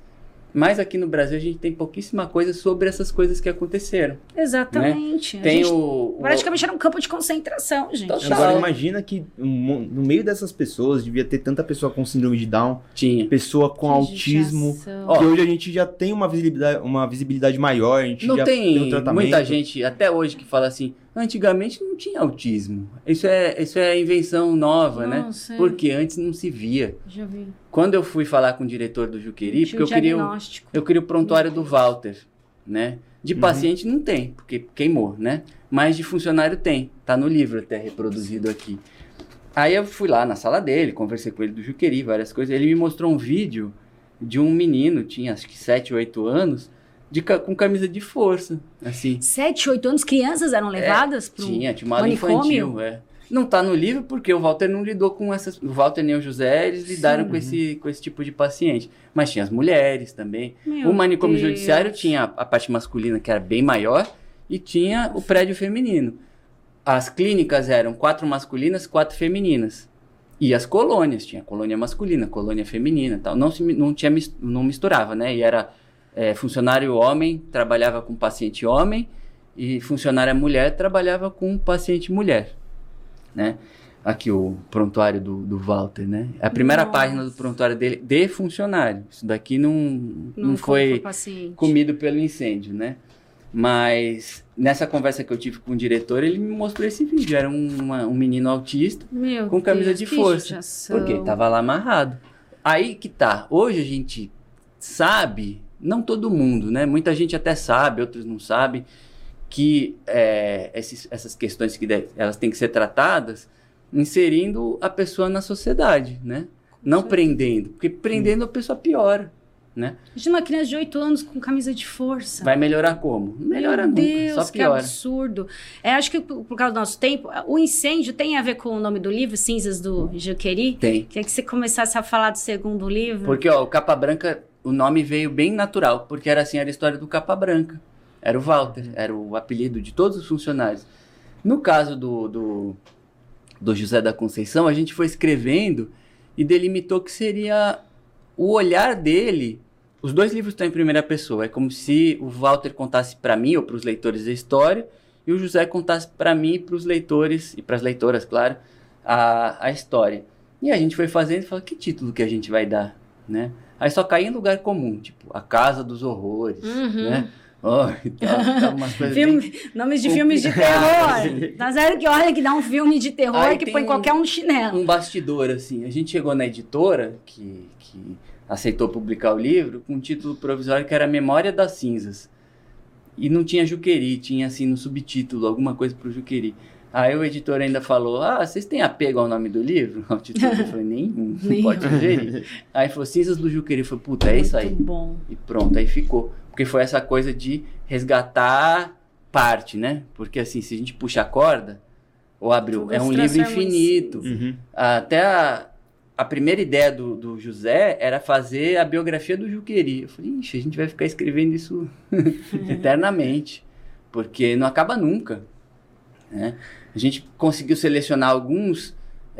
Mas aqui no Brasil a gente tem pouquíssima coisa sobre essas coisas que aconteceram. Exatamente. Né? Tem gente, o, o... Praticamente era um campo de concentração, gente. Total. Agora imagina que no meio dessas pessoas devia ter tanta pessoa com síndrome de Down, Tinha. pessoa com Que autismo, judiação. que hoje a gente já tem uma visibilidade, uma visibilidade maior, a gente Não já tem, tem um tratamento. muita gente até hoje que fala assim, antigamente não tinha autismo. Isso é, isso é invenção nova, Nossa, né? é. Porque antes não se via. Já vi. Quando eu fui falar com o diretor do Juqueri, porque eu queria, o, eu queria o prontuário do Walter, né? De Uhum. paciente não tem, porque queimou, né? Mas de funcionário tem, tá no livro até reproduzido aqui. Aí eu fui lá na sala dele, conversei com ele do Juqueri, várias coisas. Ele me mostrou um vídeo de um menino, tinha acho que sete, oito anos, de, com camisa de força, assim. Sete, oito anos, crianças eram levadas é, pro Tinha, tinha uma aula manicômio? infantil, é. Não tá no livro porque o Walter não lidou com essas... O Walter nem o José, eles lidaram Sim. com esse, com esse tipo de paciente. Mas tinha as mulheres também. Meu o manicômio Deus. judiciário tinha a, a parte masculina, que era bem maior, e tinha o prédio feminino. As clínicas eram quatro masculinas, quatro femininas. E as colônias, tinha colônia masculina, colônia feminina, tal. Não, se, não, tinha, não misturava, né? E era é, funcionário homem, trabalhava com paciente homem, e funcionária mulher trabalhava com paciente mulher. Né? Aqui o prontuário do, do Walter, né? A primeira Nossa. página do prontuário dele, de funcionário. Isso daqui não, não, Não foi paciente. comido pelo incêndio, né? Mas nessa conversa que eu tive com o diretor, ele me mostrou esse vídeo. Era um, uma, um menino autista Meu com camisa Deus, de que força. judiação. Porque tava lá amarrado. Aí que tá. Hoje a gente sabe, não todo mundo, né? Muita gente até sabe, outros não sabem, que é, esses, essas questões que deve, elas têm que ser tratadas inserindo a pessoa na sociedade, né? Não certeza. prendendo, porque prendendo a pessoa piora, né? Imagina uma criança de oito anos com camisa de força. Vai melhorar como? Não melhora Meu nunca, Deus, só que piora. absurdo. É, acho que por, por causa do nosso tempo, o incêndio tem a ver com o nome do livro, Cinzas do Juqueri? Tem. Queria que você começasse a falar do segundo livro. Porque, ó, o Capa Branca, o nome veio bem natural, porque era assim, era a história do Capa Branca. Era o Walter, era o apelido de todos os funcionários. No caso do, do, do José da Conceição, a gente foi escrevendo e delimitou que seria o olhar dele. Os dois livros estão em primeira pessoa. É como se o Walter contasse para mim ou para os leitores a história e o José contasse para mim e para os leitores, e para as leitoras, claro, a, a história. E a gente foi fazendo e falou, que título que a gente vai dar, né? Aí só caía em lugar comum, tipo, A Casa dos Horrores, Uhum. né? Oh, tá, tá umas coisas Filme, bem... nomes de filmes de terror. Tá zero que olha que dá um filme de terror Aí que tem põe um- qualquer um chinelo. um bastidor, assim. A gente chegou na editora, que, que aceitou publicar o livro, com um título provisório que era Memória das Cinzas. E não tinha Juqueri, tinha, assim, no subtítulo, alguma coisa pro Juqueri. Aí o editor ainda falou, ah, vocês têm apego ao nome do livro? O título eu falei, nenhum, não Nenhum. pode sugerir. Aí falou, Cinzas do Juqueri. Eu falei, puta, é isso aí. Muito bom. E pronto, aí ficou. Porque foi essa coisa de resgatar parte, né? Porque assim, se a gente puxa a corda, ou abre, o- Tudo é um se livro transforma em infinito. Uhum. Até a, a primeira ideia do, do José era fazer a biografia do Juqueri. Eu falei, ixi, a gente vai ficar escrevendo isso eternamente, porque não acaba nunca, né? A gente conseguiu selecionar alguns,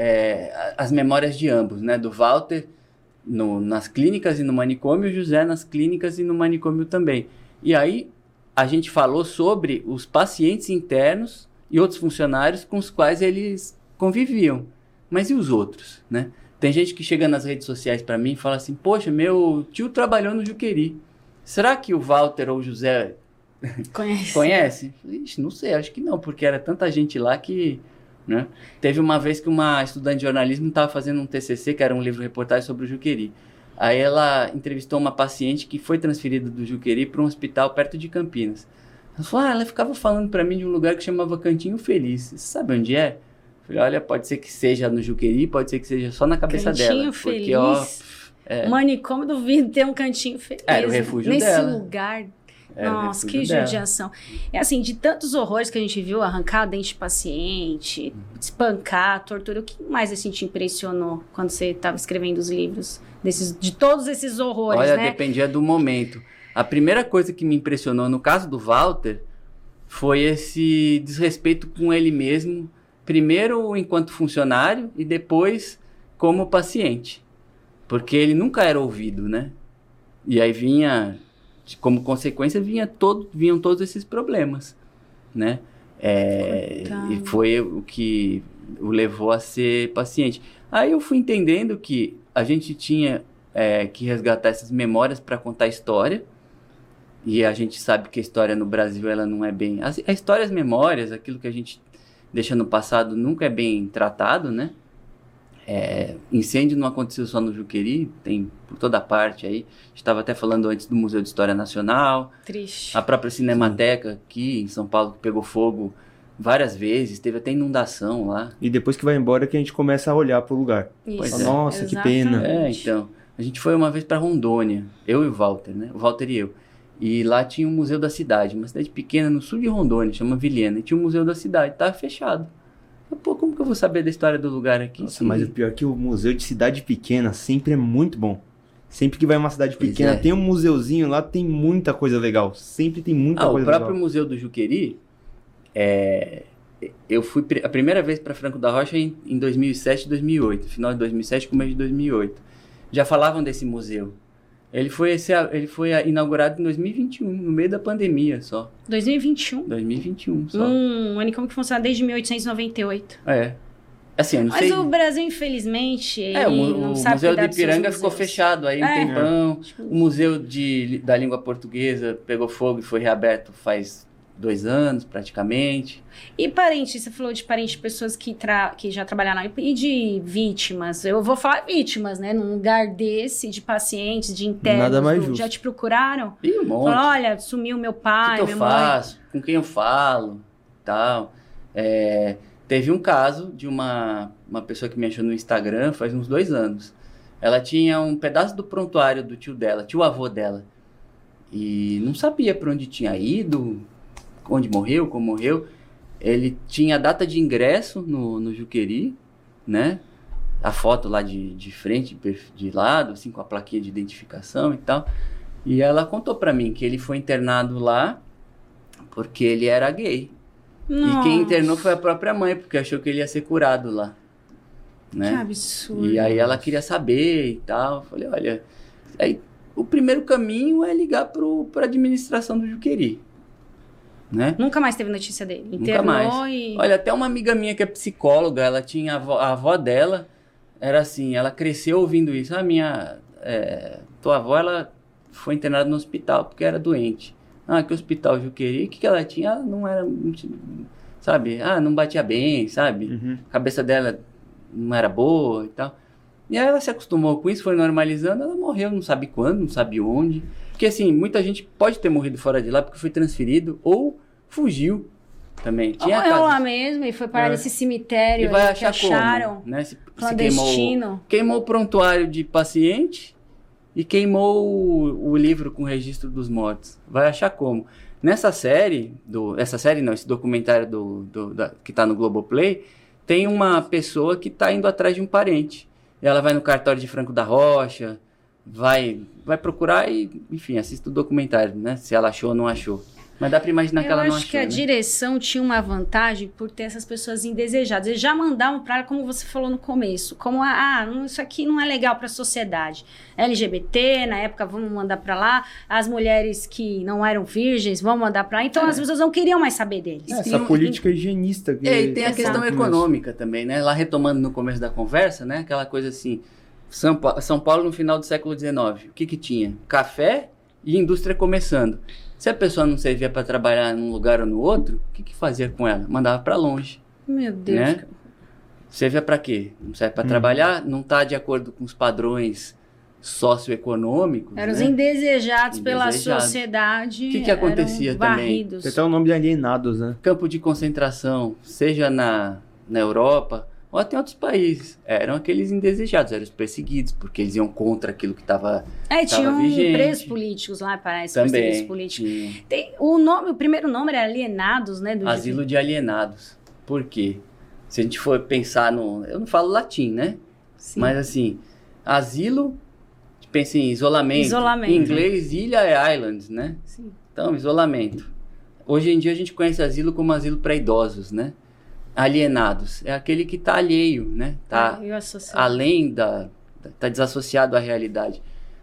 é, a- as memórias de ambos, né? Do Walter no- nas clínicas e no manicômio, e o José nas clínicas e no manicômio também. E aí a gente falou sobre os pacientes internos e outros funcionários com os quais eles conviviam. Mas e os outros, né? Tem gente que chega nas redes sociais para mim e fala assim, poxa, meu tio trabalhou no Juqueri. Será que o Walter ou o José Conhece? conhece? Ixi, não sei, acho que não, porque era tanta gente lá que... Né? Teve uma vez que uma estudante de jornalismo estava fazendo um T C C, que era um livro-reportagem sobre o Juqueri. Aí ela entrevistou uma paciente que foi transferida do Juqueri para um hospital perto de Campinas. Ela falou, ah, ela ficava falando para mim de um lugar que chamava Cantinho Feliz. Você sabe onde é? Eu falei, olha, pode ser que seja no Juqueri, pode ser que seja só na cabeça Cantinho dela. Feliz. Porque, ó, é, Manicômio, duvido ter um cantinho feliz. Era o refúgio nesse dela. lugar. Era o Nossa, que refúgio dela. judiação. É assim, de tantos horrores que a gente viu, arrancar dente de paciente, espancar, tortura, o que mais assim te impressionou quando você estava escrevendo os livros? Desses, de todos esses horrores, olha, né? dependia do momento. A primeira coisa que me impressionou no caso do Walter foi esse desrespeito com ele mesmo, primeiro enquanto funcionário e depois como paciente. Porque ele nunca era ouvido, né? E aí vinha, como consequência, vinha todo, vinham todos esses problemas, né? É, e foi o que o levou a ser paciente. Aí eu fui entendendo que a gente tinha é, que resgatar essas memórias para contar a história. E a gente sabe que a história no Brasil, ela não é bem... As, a história, as memórias, aquilo que a gente deixa no passado, nunca é bem tratado, né? É, incêndio não aconteceu só no Juqueri, tem por toda parte aí. A gente estava até falando antes do Museu de História Nacional. Triste. A própria Cinemateca aqui em São Paulo, que pegou fogo várias vezes, teve até inundação lá. E depois que vai embora que a gente começa a olhar pro lugar. Pois é. Nossa, Exatamente. que pena. É, então. A gente foi uma vez para Rondônia, eu e o Walter, né? O Walter e eu. E lá tinha um museu da cidade, uma cidade pequena no sul de Rondônia, chama Vilhena. E tinha um museu da cidade, tava fechado. Pô, como que eu vou saber da história do lugar aqui? Nossa, mas o pior é que o museu de cidade pequena sempre é muito bom. Sempre que vai uma cidade pequena, é. tem um museuzinho lá, tem muita coisa legal. Sempre tem muita ah, coisa legal. O próprio legal. Museu do Juqueri, é... eu fui a primeira vez para Franco da Rocha em, em dois mil e sete, dois mil e oito. Final de dois mil e sete, começo de dois mil e oito. Já falavam desse museu. Ele foi, esse, ele foi inaugurado em dois mil e vinte e um, no meio da pandemia só. dois mil e vinte e um? dois mil e vinte e um só. Um unicórnio que funciona desde mil oitocentos e noventa e oito. É. Assim, eu não Mas sei... o Brasil, infelizmente, ele É, o, não o sabe Museu cuidar de dos seus Ipiranga ficou museus. fechado aí um É. tempão. O Museu de, da Língua Portuguesa pegou fogo e foi reaberto faz dois anos, praticamente. E parentes, você falou de parentes de pessoas que, tra que já trabalharam e de vítimas. Eu vou falar vítimas, né? Num lugar desse, de pacientes, de internos. Nada mais do, justo. já te procuraram? E um monte. Falaram, olha, sumiu meu O que, pai, que eu minha mãe. faço? Com quem eu falo? Tal. É, teve um caso de uma, uma pessoa que me achou no Instagram faz uns dois anos. Ela tinha um pedaço do prontuário do tio dela, tio avô dela. E não sabia para onde tinha ido, onde morreu, como morreu. Ele tinha a data de ingresso no, no Juqueri, né? A foto lá de, de frente, de lado, assim, com a plaquinha de identificação e tal. E ela contou pra mim que ele foi internado lá porque ele era gay. Nossa, E quem internou foi a própria mãe, porque achou que ele ia ser curado lá. Né? que absurdo. E aí ela queria saber e tal. Eu falei, olha... Aí, o primeiro caminho é ligar para a administração do Juqueri. Né? Nunca mais teve notícia dele. Nunca Internou mais. e... Olha, até uma amiga minha que é psicóloga, ela tinha a avó, a avó dela, era assim, ela cresceu ouvindo isso. A minha, é, tua avó, ela foi internada no hospital porque era doente. Ah, que hospital Juqueri? O que, que ela tinha? Ela não era, não tinha, sabe? Ah, não batia bem, sabe? Uhum. A cabeça dela não era boa e tal. E aí ela se acostumou com isso, foi normalizando, ela morreu, não sabe quando, não sabe onde. Porque assim, muita gente pode ter morrido fora de lá porque foi transferido ou fugiu também. Tinha Morreu casos. lá mesmo e foi parar É. nesse cemitério E vai aí achar que acharam. como, né? Se, se Clandestino. queimou, queimou o prontuário de paciente e queimou o, o livro com o registro dos mortos. Vai achar como? Nessa série, do, essa série não, esse documentário do, do, da, que está no Globoplay, tem uma pessoa que está indo atrás de um parente. Ela vai no cartório de Franco da Rocha, vai, vai procurar e, enfim, assista o documentário, né? Se ela achou ou não achou. Mas dá pra imaginar que Eu ela não acho achou, que a né? direção tinha uma vantagem por ter essas pessoas indesejadas. Eles já mandavam para ela, como você falou no começo, como, ah, não, isso aqui não é legal para a sociedade. L G B T, na época, vamos mandar para lá. As mulheres que não eram virgens, vamos mandar para lá. Então, É. as pessoas não queriam mais saber deles. Essa Tem um- política higienista. Que E aí tem a tá questão no começo. econômica também, né? Lá retomando no começo da conversa, né? Aquela coisa assim, São, Pa- São Paulo no final do século dezenove, o que que tinha? Café e indústria começando. Se a pessoa não servia para trabalhar num lugar ou no outro, o que que fazia com ela? Mandava para longe, Meu Deus. né? Servia para quê? Não serve para Hum. trabalhar, não está de acordo com os padrões socioeconômicos, Eram os né? indesejados pela Indesejados. sociedade. O que que acontecia eram também? varridos. Tem até o nome de alienados, né? Campo de concentração, seja na, na Europa ou até em outros países, eram aqueles indesejados, eram os perseguidos, porque eles iam contra aquilo que estava É, tinham vigente. presos políticos lá, parece. presos também. políticos. Tinha Tem, o, nome, o primeiro nome era Alienados, né? Do asilo de alienados. Por quê? Se a gente for pensar no... Eu não falo latim, né? Sim. Mas assim, asilo, pensa em isolamento. Isolamento. Em inglês, ilha é island, né? Sim. Então, isolamento. Hoje em dia a gente conhece asilo como asilo para idosos, né? Alienados. É aquele que está alheio, né? Tá Ah, eu associo. além da... Está desassociado à realidade.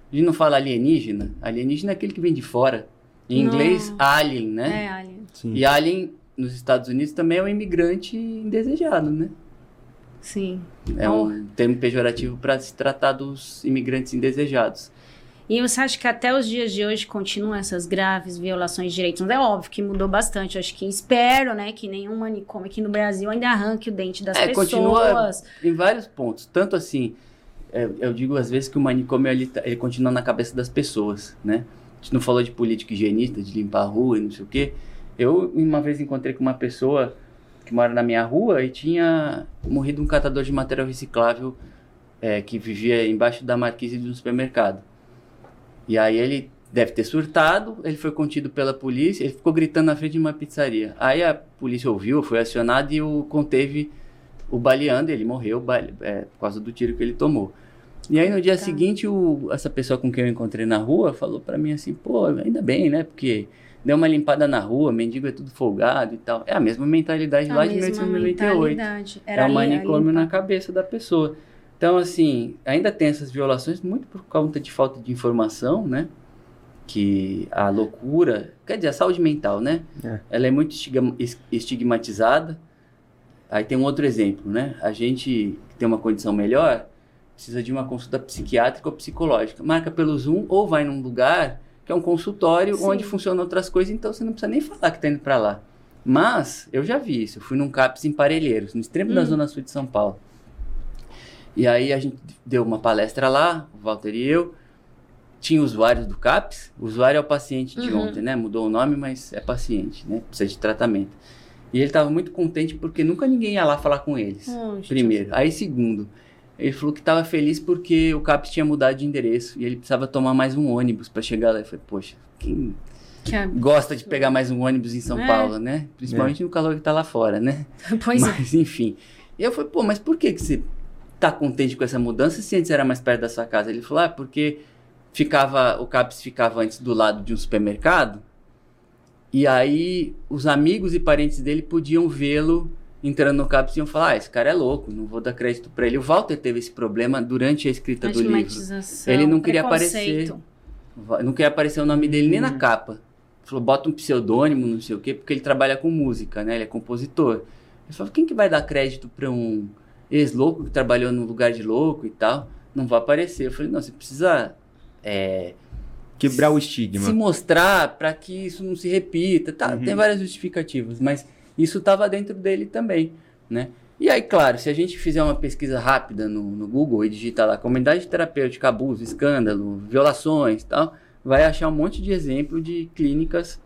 A gente não fala alienígena. Alienígena é aquele que vem de fora. Em Não. inglês, alien, né? É, alien. Sim. E alien, nos Estados Unidos, também é um imigrante indesejado, né? Sim. É um termo pejorativo para se tratar dos imigrantes indesejados. E você acha que até os dias de hoje continuam essas graves violações de direitos? É óbvio que mudou bastante. Eu acho que espero, né, que nenhum manicômio aqui no Brasil ainda arranque o dente das É, pessoas. continua em vários pontos. Tanto assim, é, eu digo às vezes que o manicômio ele, ele continua na cabeça das pessoas, né? A gente não falou de político higienista, de limpar a rua e não sei o quê. Eu uma vez encontrei com uma pessoa que mora na minha rua e tinha morrido um catador de material reciclável é, que vivia embaixo da marquise de um supermercado. E aí ele deve ter surtado, ele foi contido pela polícia, ele ficou gritando na frente de uma pizzaria. Aí a polícia ouviu, foi acionada e o conteve o baleando, ele morreu bale, é, por causa do tiro que ele tomou. E aí no dia Tá. seguinte, o, essa pessoa com quem eu encontrei na rua falou pra mim assim, pô, ainda bem, né, porque deu uma limpada na rua, mendigo é tudo folgado e tal. É a mesma mentalidade A lá de mesma mil oitocentos e noventa e oito. mentalidade. É Era um ali- manicômio ali- na cabeça da pessoa. Então, assim, ainda tem essas violações muito por conta de falta de informação, né? Que a loucura, quer dizer, a saúde mental, né? É. Ela é muito estigma- es- estigmatizada. Aí tem um outro exemplo, né? A gente que tem uma condição melhor precisa de uma consulta psiquiátrica ou psicológica. Marca pelo Zoom ou vai num lugar que é um consultório Sim. onde funcionam outras coisas, então você não precisa nem falar que tá indo para lá. Mas eu já vi isso. Eu fui num CAPS em Parelheiros, no extremo da Hum. zona sul de São Paulo. E aí a gente deu uma palestra lá, o Walter e eu. Tinha usuários do CAPS. O usuário é o paciente de Uhum. ontem, né? Mudou o nome, mas é paciente, né? Precisa de tratamento. E ele estava muito contente porque nunca ninguém ia lá falar com eles. Oh, gente, Primeiro. Aí, segundo, ele falou que estava feliz porque o CAPS tinha mudado de endereço e ele precisava tomar mais um ônibus para chegar lá. Eu falei, poxa, quem que é- gosta de pegar mais um ônibus em São É. Paulo, né? Principalmente no calor que tá lá fora, né? Pois é. Mas, enfim. E eu falei, pô, mas por que que você tá contente com essa mudança se antes era mais perto da sua casa? Ele falou, ah, porque ficava, o CAPS ficava antes do lado de um supermercado e aí os amigos e parentes dele podiam vê-lo entrando no CAPS e iam falar, ah, esse cara é louco, não vou dar crédito pra ele. O Walter teve esse problema durante a escrita do livro. Estigmatização, Ele não queria preconceito. aparecer, não queria aparecer o nome dele nem na capa. Falou, bota um pseudônimo, não sei o quê, porque ele trabalha com música, né? Ele é compositor. Ele falou, quem que vai dar crédito pra um ex-louco que trabalhou no lugar de louco e tal? Não vai aparecer. Eu falei, não, você precisa é, Quebrar o estigma. se mostrar para que isso não se repita. Tá, Uhum. tem várias justificativas, mas isso estava dentro dele também, né? E aí, claro, se a gente fizer uma pesquisa rápida no, no Google e digitar lá comunidade terapêutica, abuso, escândalo, violações e tal, vai achar um monte de exemplo de clínicas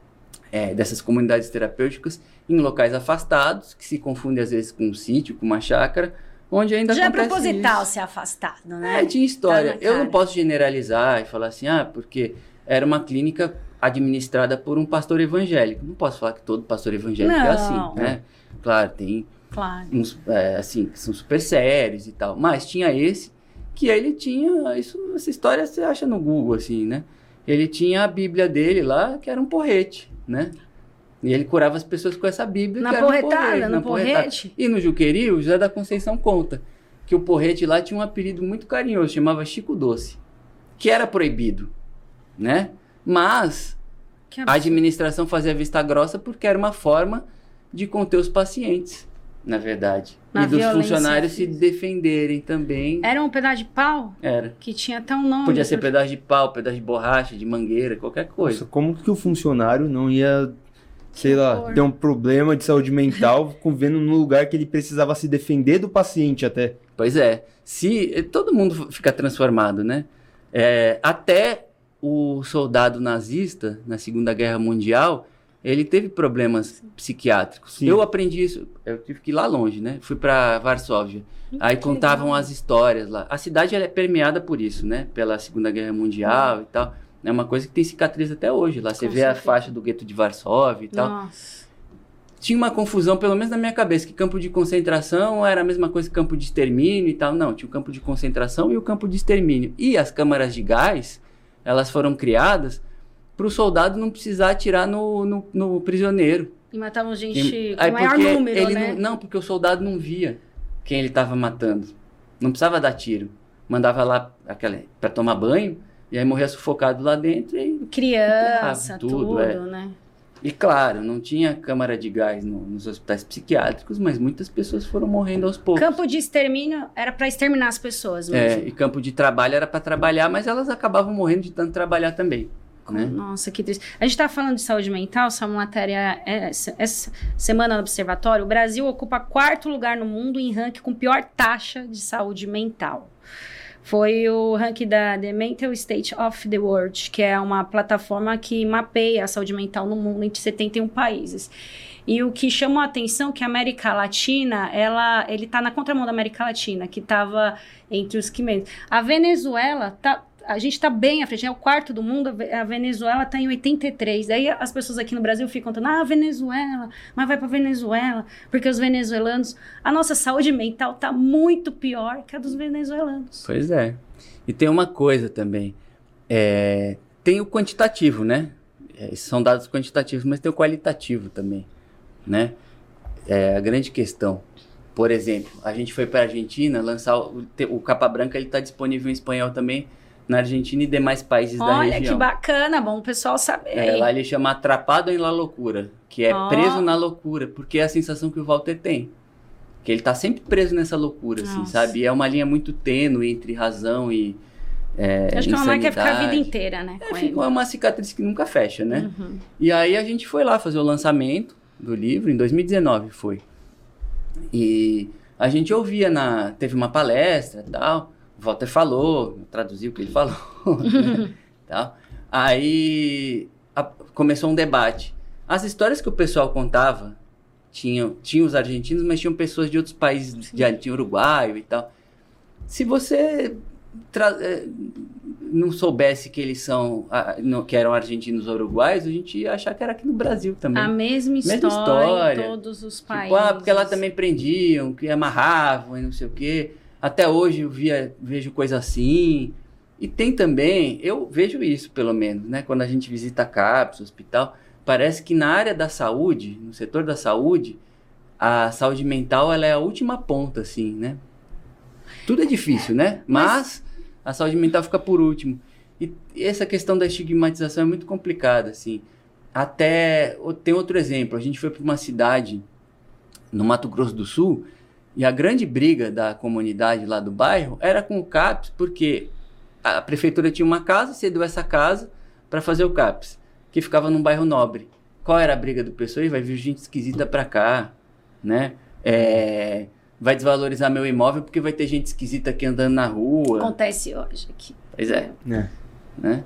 é, dessas comunidades terapêuticas em locais afastados, que se confundem às vezes com um sítio, com uma chácara, onde ainda Já é acontece proposital isso. ser afastado, né? É, tinha história. Tá na Eu não cara. posso generalizar e falar assim, ah, porque era uma clínica administrada por um pastor evangélico. Não posso falar que todo pastor evangélico é Não. assim, né? Claro, tem Claro. uns, é, assim, que são super sérios e tal. Mas tinha esse, que ele tinha, isso, essa história você acha no Google, assim, né? Ele tinha a Bíblia dele lá, que era um porrete, né? E ele curava as pessoas com essa Bíblia. Na que era um porretada, porrete, no na porretada. porrete? E no Juqueri, o José da Conceição conta que o porrete lá tinha um apelido muito carinhoso, chamava Chico Doce, que era proibido, né? Mas Que a absurdo. administração fazia vista grossa porque era uma forma de conter os pacientes, na verdade. Na e dos violência funcionários se física. defenderem também. Era um pedaço de pau Era. que tinha até um nome. Podia ser pedaço de pau, pedaço de borracha, de mangueira, qualquer coisa. Nossa, como que o funcionário não ia, sei lá, horror. ter um problema de saúde mental com- vendo num lugar que ele precisava se defender do paciente até? Pois é. Se todo mundo fica transformado, né? É, até o soldado nazista na Segunda Guerra Mundial, ele teve problemas psiquiátricos. Sim. Eu aprendi isso, eu tive que ir lá longe, né? Fui para Varsóvia. Aí que contavam legal. as histórias lá. A cidade ela é permeada por isso, né? Pela Segunda Guerra Mundial e tal. É uma coisa que tem cicatriz até hoje. Lá você Com vê a certeza. faixa do gueto de Varsóvia e tal. Nossa. Tinha uma confusão, pelo menos na minha cabeça, que campo de concentração era a mesma coisa que campo de extermínio e tal. Não, tinha o campo de concentração e o campo de extermínio. E as câmaras de gás, elas foram criadas para o soldado não precisar atirar no, no, no prisioneiro. E matavam gente E- com aí maior porque número, ele né? Não, não, porque o soldado não via quem ele estava matando. Não precisava dar tiro. Mandava lá para tomar banho, E aí morria sufocado lá dentro e... Criança, ah, tudo, tudo é. né? E claro, não tinha câmara de gás no, nos hospitais psiquiátricos, mas muitas pessoas foram morrendo aos poucos. Campo de extermínio era para exterminar as pessoas mesmo. É, e campo de trabalho era para trabalhar, mas elas acabavam morrendo de tanto trabalhar também. Né? Nossa, que triste. A gente tá falando de saúde mental, essa matéria, essa, essa semana no Observatório, o Brasil ocupa quarto lugar no mundo em ranking com pior taxa de saúde mental. Foi o ranking da The Mental State of the World, que é uma plataforma que mapeia a saúde mental no mundo entre setenta e um países. E o que chamou a atenção é que a América Latina, ela, ele está na contramão da América Latina, que estava entre os que menos. A Venezuela tá... A gente está bem à frente, é o quarto do mundo, a Venezuela está em oitenta e três. Daí as pessoas aqui no Brasil ficam contando, ah, Venezuela, mas vai para Venezuela, porque os venezuelanos, a nossa saúde mental está muito pior que a dos venezuelanos. Pois é. E tem uma coisa também, é, tem o quantitativo, né? É, são dados quantitativos, mas tem o qualitativo também, né? É a grande questão. Por exemplo, a gente foi para a Argentina lançar o, o Capa Branca, ele está disponível em espanhol também, na Argentina e demais países Olha, da região. Olha, que bacana, bom o pessoal saber. É, lá ele chama Atrapado em La Loucura, que é oh. preso na loucura, porque é a sensação que o Walter tem. Que ele tá sempre preso nessa loucura, Nossa. assim, sabe? E é uma linha muito tênue entre razão e é, acho que é uma mãe que quer ficar a vida insanidade. inteira, né? É, fica uma cicatriz que nunca fecha, né? Uhum. E aí a gente foi lá fazer o lançamento do livro, em dois mil e dezenove foi. E a gente ouvia na... Teve uma palestra e tal... O Walter falou, traduziu o que ele falou. Né? Tá? Aí a, começou um debate. As histórias que o pessoal contava, tinham, tinham os argentinos, mas tinham pessoas de outros países, de, tinha uruguaio e tal. Se você tra, não soubesse que eles são, que eram argentinos ou uruguaios, a gente ia achar que era aqui no Brasil também. A mesma história, mesma história em todos os tipo, países. Ah, porque lá também prendiam, que amarravam e não sei o quê. Até hoje eu via, vejo coisa assim. E tem também, eu vejo isso pelo menos, né? Quando a gente visita CAPS, hospital, parece que na área da saúde, no setor da saúde, a saúde mental ela é a última ponta, assim, né? Tudo é difícil, né? Mas a saúde mental fica por último. E essa questão da estigmatização é muito complicada, assim. Até, tem outro exemplo, a gente foi para uma cidade no Mato Grosso do Sul, e a grande briga da comunidade lá do bairro era com o CAPS, porque a prefeitura tinha uma casa, cedeu essa casa para fazer o CAPS, que ficava num bairro nobre. Qual era a briga do pessoal? E vai vir gente esquisita para cá, né? É, vai desvalorizar meu imóvel porque vai ter gente esquisita aqui andando na rua. Acontece hoje aqui. Pois é. é. Né?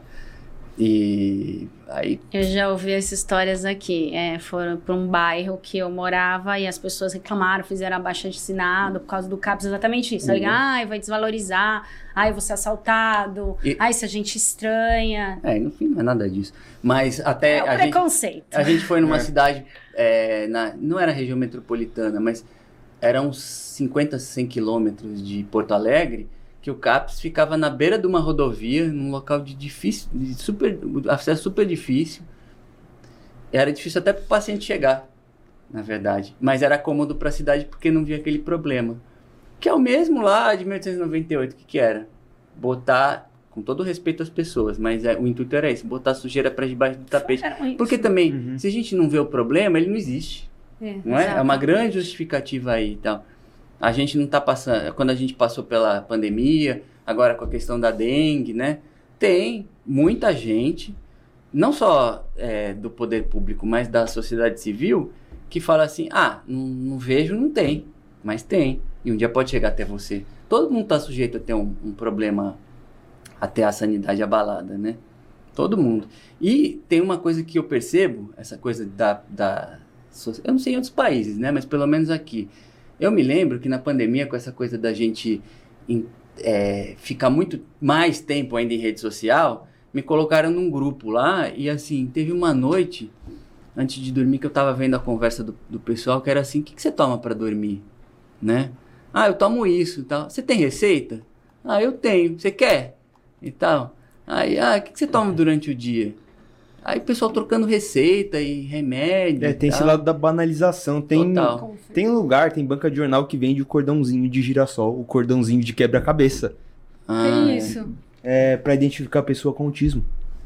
E aí... Eu já ouvi essas histórias aqui. É, foram para um bairro que eu morava e as pessoas reclamaram, fizeram abaixo-assinado por causa do CAPS, exatamente isso. Uhum. Ai, vai desvalorizar, ai, vou ser assaltado, e... ai, se a gente estranha. É, no fim não é nada disso. Mas até... É o a preconceito. Gente, a gente foi numa é. cidade, é, na, não era região metropolitana, mas era uns cinquenta, cem quilômetros de Porto Alegre, que o CAPS ficava na beira de uma rodovia, num local de difícil, de super, acesso super difícil. Era difícil até para o paciente chegar, na verdade. Mas era cômodo para a cidade porque não via aquele problema. Que é o mesmo lá de mil oitocentos e noventa e oito, o que que era? Botar, com todo respeito às pessoas, mas é, o intuito era esse, botar sujeira para debaixo do tapete. Porque também, uhum. se a gente não vê o problema, ele não existe. É, não é? É uma grande justificativa aí e tal. A gente não está passando... Quando a gente passou pela pandemia, agora com a questão da dengue, né? Tem muita gente, não só é, do poder público, mas da sociedade civil, que fala assim, ah, não, não vejo, não tem, mas tem. E um dia pode chegar até você. Todo mundo está sujeito a ter um, um problema, a ter a sanidade abalada, né? Todo mundo. E tem uma coisa que eu percebo, essa coisa da... da eu não sei em outros países, né? Mas pelo menos aqui. Eu me lembro que na pandemia, com essa coisa da gente em, é, ficar muito mais tempo ainda em rede social, me colocaram num grupo lá e assim, teve uma noite, antes de dormir, que eu tava vendo a conversa do, do pessoal, que era assim, o que, que você toma para dormir? Né? Ah, eu tomo isso e tal. Você tem receita? Ah, eu tenho. Você quer? E tal. Aí, ah, o que, que você toma durante o dia? Aí o pessoal trocando receita e remédio. É, tem esse lado da banalização. Tem, tem lugar, tem banca de jornal que vende o cordãozinho de girassol, o cordãozinho de quebra-cabeça. Ah, que isso? é, para identificar a pessoa com autismo.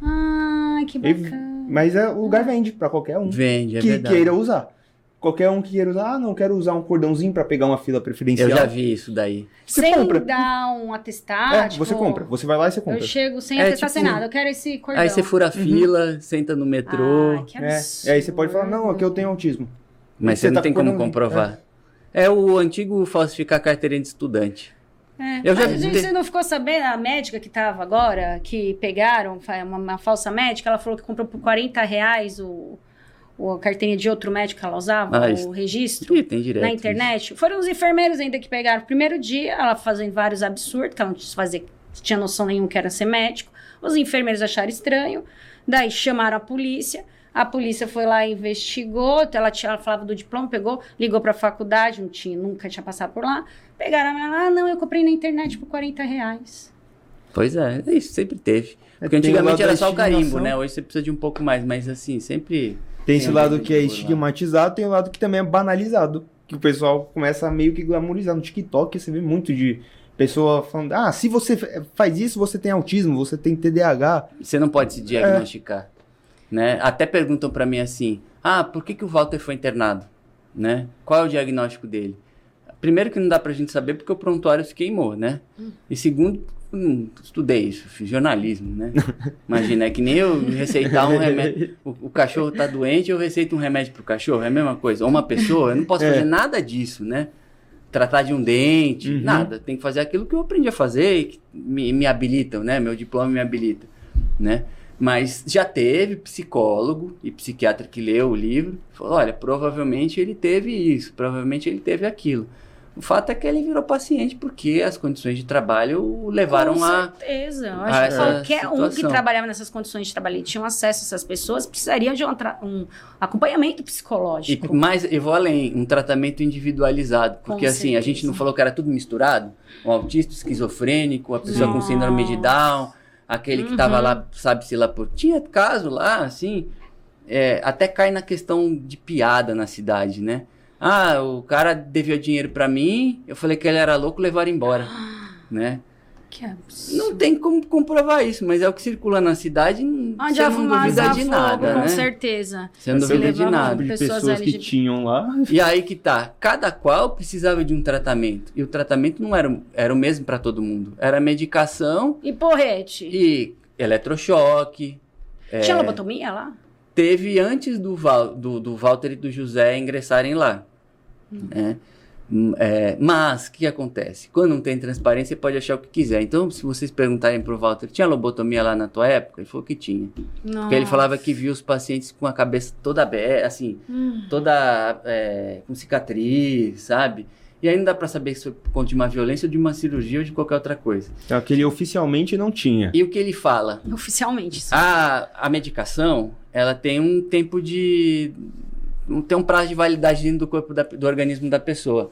Ah, que bacana. E, mas é, o lugar vende para qualquer um Vende, é que verdade. queira usar. Qualquer um que queira usar, ah, não, quero usar um cordãozinho para pegar uma fila preferencial. Eu já vi isso daí. Você sem compra. dar um atestado. É, tipo, você compra. Você vai lá e você compra. Eu chego sem É, atestar, tipo, sem nada. Eu quero esse cordão. Aí você fura a fila, senta no metrô, Ah, que É, absurdo. e aí você pode falar, não, aqui eu tenho autismo. mas você não tá tem com como cordãozinho. comprovar. É. o antigo falsificar carteirinha de estudante. É. Eu já Mas vi- você não ficou sabendo, a médica que tava agora, que pegaram, fa- uma, uma falsa médica, ela falou que comprou por quarenta reais o, o a carteirinha de outro médico que ela usava, Ah, o isso- registro, Ih, tem direto. na internet. Foram os enfermeiros ainda que pegaram. Primeiro dia, ela fazendo vários absurdos, que ela não fazia, tinha noção nenhuma que era ser médico. Os enfermeiros acharam estranho, daí chamaram a polícia. A polícia foi lá e investigou, ela, tinha, ela falava do diploma, pegou, ligou para a faculdade, não tinha, nunca tinha passado por lá. Pegaram ela, ah, não, eu comprei na internet por quarenta reais. Pois é, é isso, sempre teve. Porque tem o antigamente lado era da só o carimbo, estigmação. né? Hoje você precisa de um pouco mais, mas assim, sempre... Tem esse Tem lado um que é por lá. estigmatizado, tem o lado que também é banalizado. Que o pessoal começa a meio que glamorizar. No TikTok você vê muito de pessoa falando, ah, se você faz isso, você tem autismo, você tem T D A H. Você não pode se diagnosticar, né? Até perguntam pra mim assim, ah, por que que o Walter foi internado, né? Qual é o diagnóstico dele? Primeiro que não dá pra gente saber porque o prontuário se queimou, né? E segundo, hum, estudei isso, fiz jornalismo, né? Imagina, é que nem eu receitar um remédio, o, o cachorro tá doente, eu receito um remédio pro cachorro, é a mesma coisa. Ou uma pessoa, eu não posso É. fazer nada disso, né? Tratar de um dente, Uhum. nada. Tem que fazer aquilo que eu aprendi a fazer e que me, me habilitam, né? Meu diploma me habilita, né? Mas já teve psicólogo e psiquiatra que leu o livro, falou, olha, provavelmente ele teve isso, provavelmente ele teve aquilo. O fato é que ele virou paciente porque as condições de trabalho o levaram Com a... certeza. Eu a acho que essa qualquer um que situação. trabalhava nessas condições de trabalho e tinha acesso a essas pessoas precisaria de um, tra- um acompanhamento E psicológico. mais, eu vou além, um tratamento individualizado. Porque Com assim, a gente certeza. não falou que era tudo misturado? Um autista esquizofrênico, a pessoa com Nossa. síndrome de Down, aquele que tava Uhum. lá, sabe-se lá por... Tinha caso lá, assim, é, até cai na questão de piada na cidade, né? Ah, o cara devia dinheiro pra mim, eu falei que ele era louco, levaram embora, né? Que absurdo. Não tem como comprovar isso, mas é o que circula na cidade, não- Onde você a não fumaça duvida há de fogo, nada, com né? certeza. Você não Se duvida de levar uma- nada. De Pessoas pessoas que L G B T. tinham lá. E aí que tá, cada qual precisava de um tratamento. E o tratamento não era, era o mesmo para todo mundo. Era medicação E porrete? e eletrochoque. Tinha lobotomia lá? Teve antes do, Val, do, do Walter e do José ingressarem lá. Né? Hum, é, mas, o que acontece? Quando não tem transparência, você pode achar o que quiser. Então, se vocês perguntarem pro Walter, tinha lobotomia lá na tua época? Ele falou que tinha. Porque ele falava que viu os pacientes com a cabeça toda aberta, assim, Hum. toda é, com cicatriz, sabe? E aí não dá pra saber se foi por conta de uma violência ou de uma cirurgia ou de qualquer outra coisa. Então, aquele oficialmente não tinha. E o que ele fala? Oficialmente, sim. A, a medicação, ela tem um tempo de... um- tem um prazo de validade dentro do corpo da- do organismo da pessoa.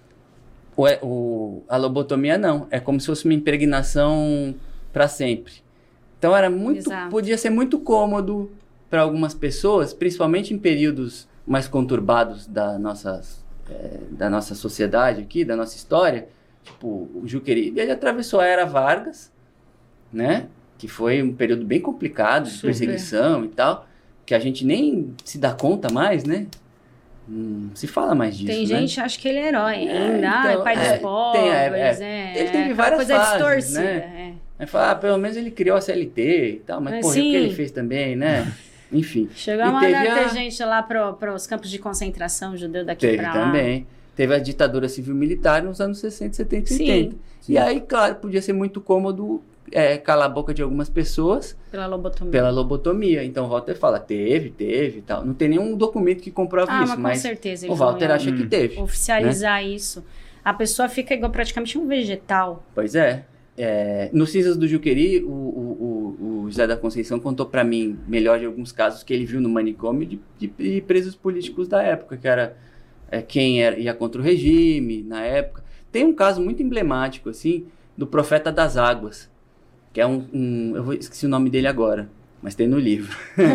O, o, a lobotomia não. É como se fosse uma impregnação para sempre. Então era muito, Exato. podia ser muito cômodo para algumas pessoas, principalmente em períodos mais conturbados da nossa, é, da nossa sociedade aqui, da nossa história. Tipo, o Juqueri, ele atravessou a Era Vargas, né? Que foi um período bem complicado de Super. perseguição e tal, que a gente nem se dá conta mais, né? Não se fala mais disso, Tem né? gente que acha que ele é herói ainda, É, ah, então, é pai é, dos tem, pobres, é, é, Ele teve aquela várias coisa fases, distorcida. né? Aí fala, ah, pelo menos ele criou a C L T e tal, mas, Mas porra, e o que sim. ele fez também, né? Enfim. É. Chegou E a mandar teve a- ter gente lá para os campos de concentração judeu daqui Teve para lá. também. Teve a ditadura civil-militar nos anos sessenta, setenta e Sim, oitenta. sim. E aí, claro, podia ser muito cômodo é, calar a boca de algumas pessoas Pela lobotomia. pela lobotomia. Então o Walter fala, teve, teve e tal. Não tem nenhum documento que comprove Ah, isso, mas com mas certeza. o eles Walter não iam acha que teve. oficializar isso. A pessoa fica igual praticamente um vegetal. Pois é. É, no Cinzas do Juqueri, o, o, o, o José da Conceição contou pra mim melhor de alguns casos que ele viu no manicômio de, de, de presos políticos da época, que era é, quem era, ia contra o regime na época. Tem um caso muito emblemático, assim, do Profeta das Águas, que é um, um eu vou, esqueci o nome dele agora, mas tem no livro.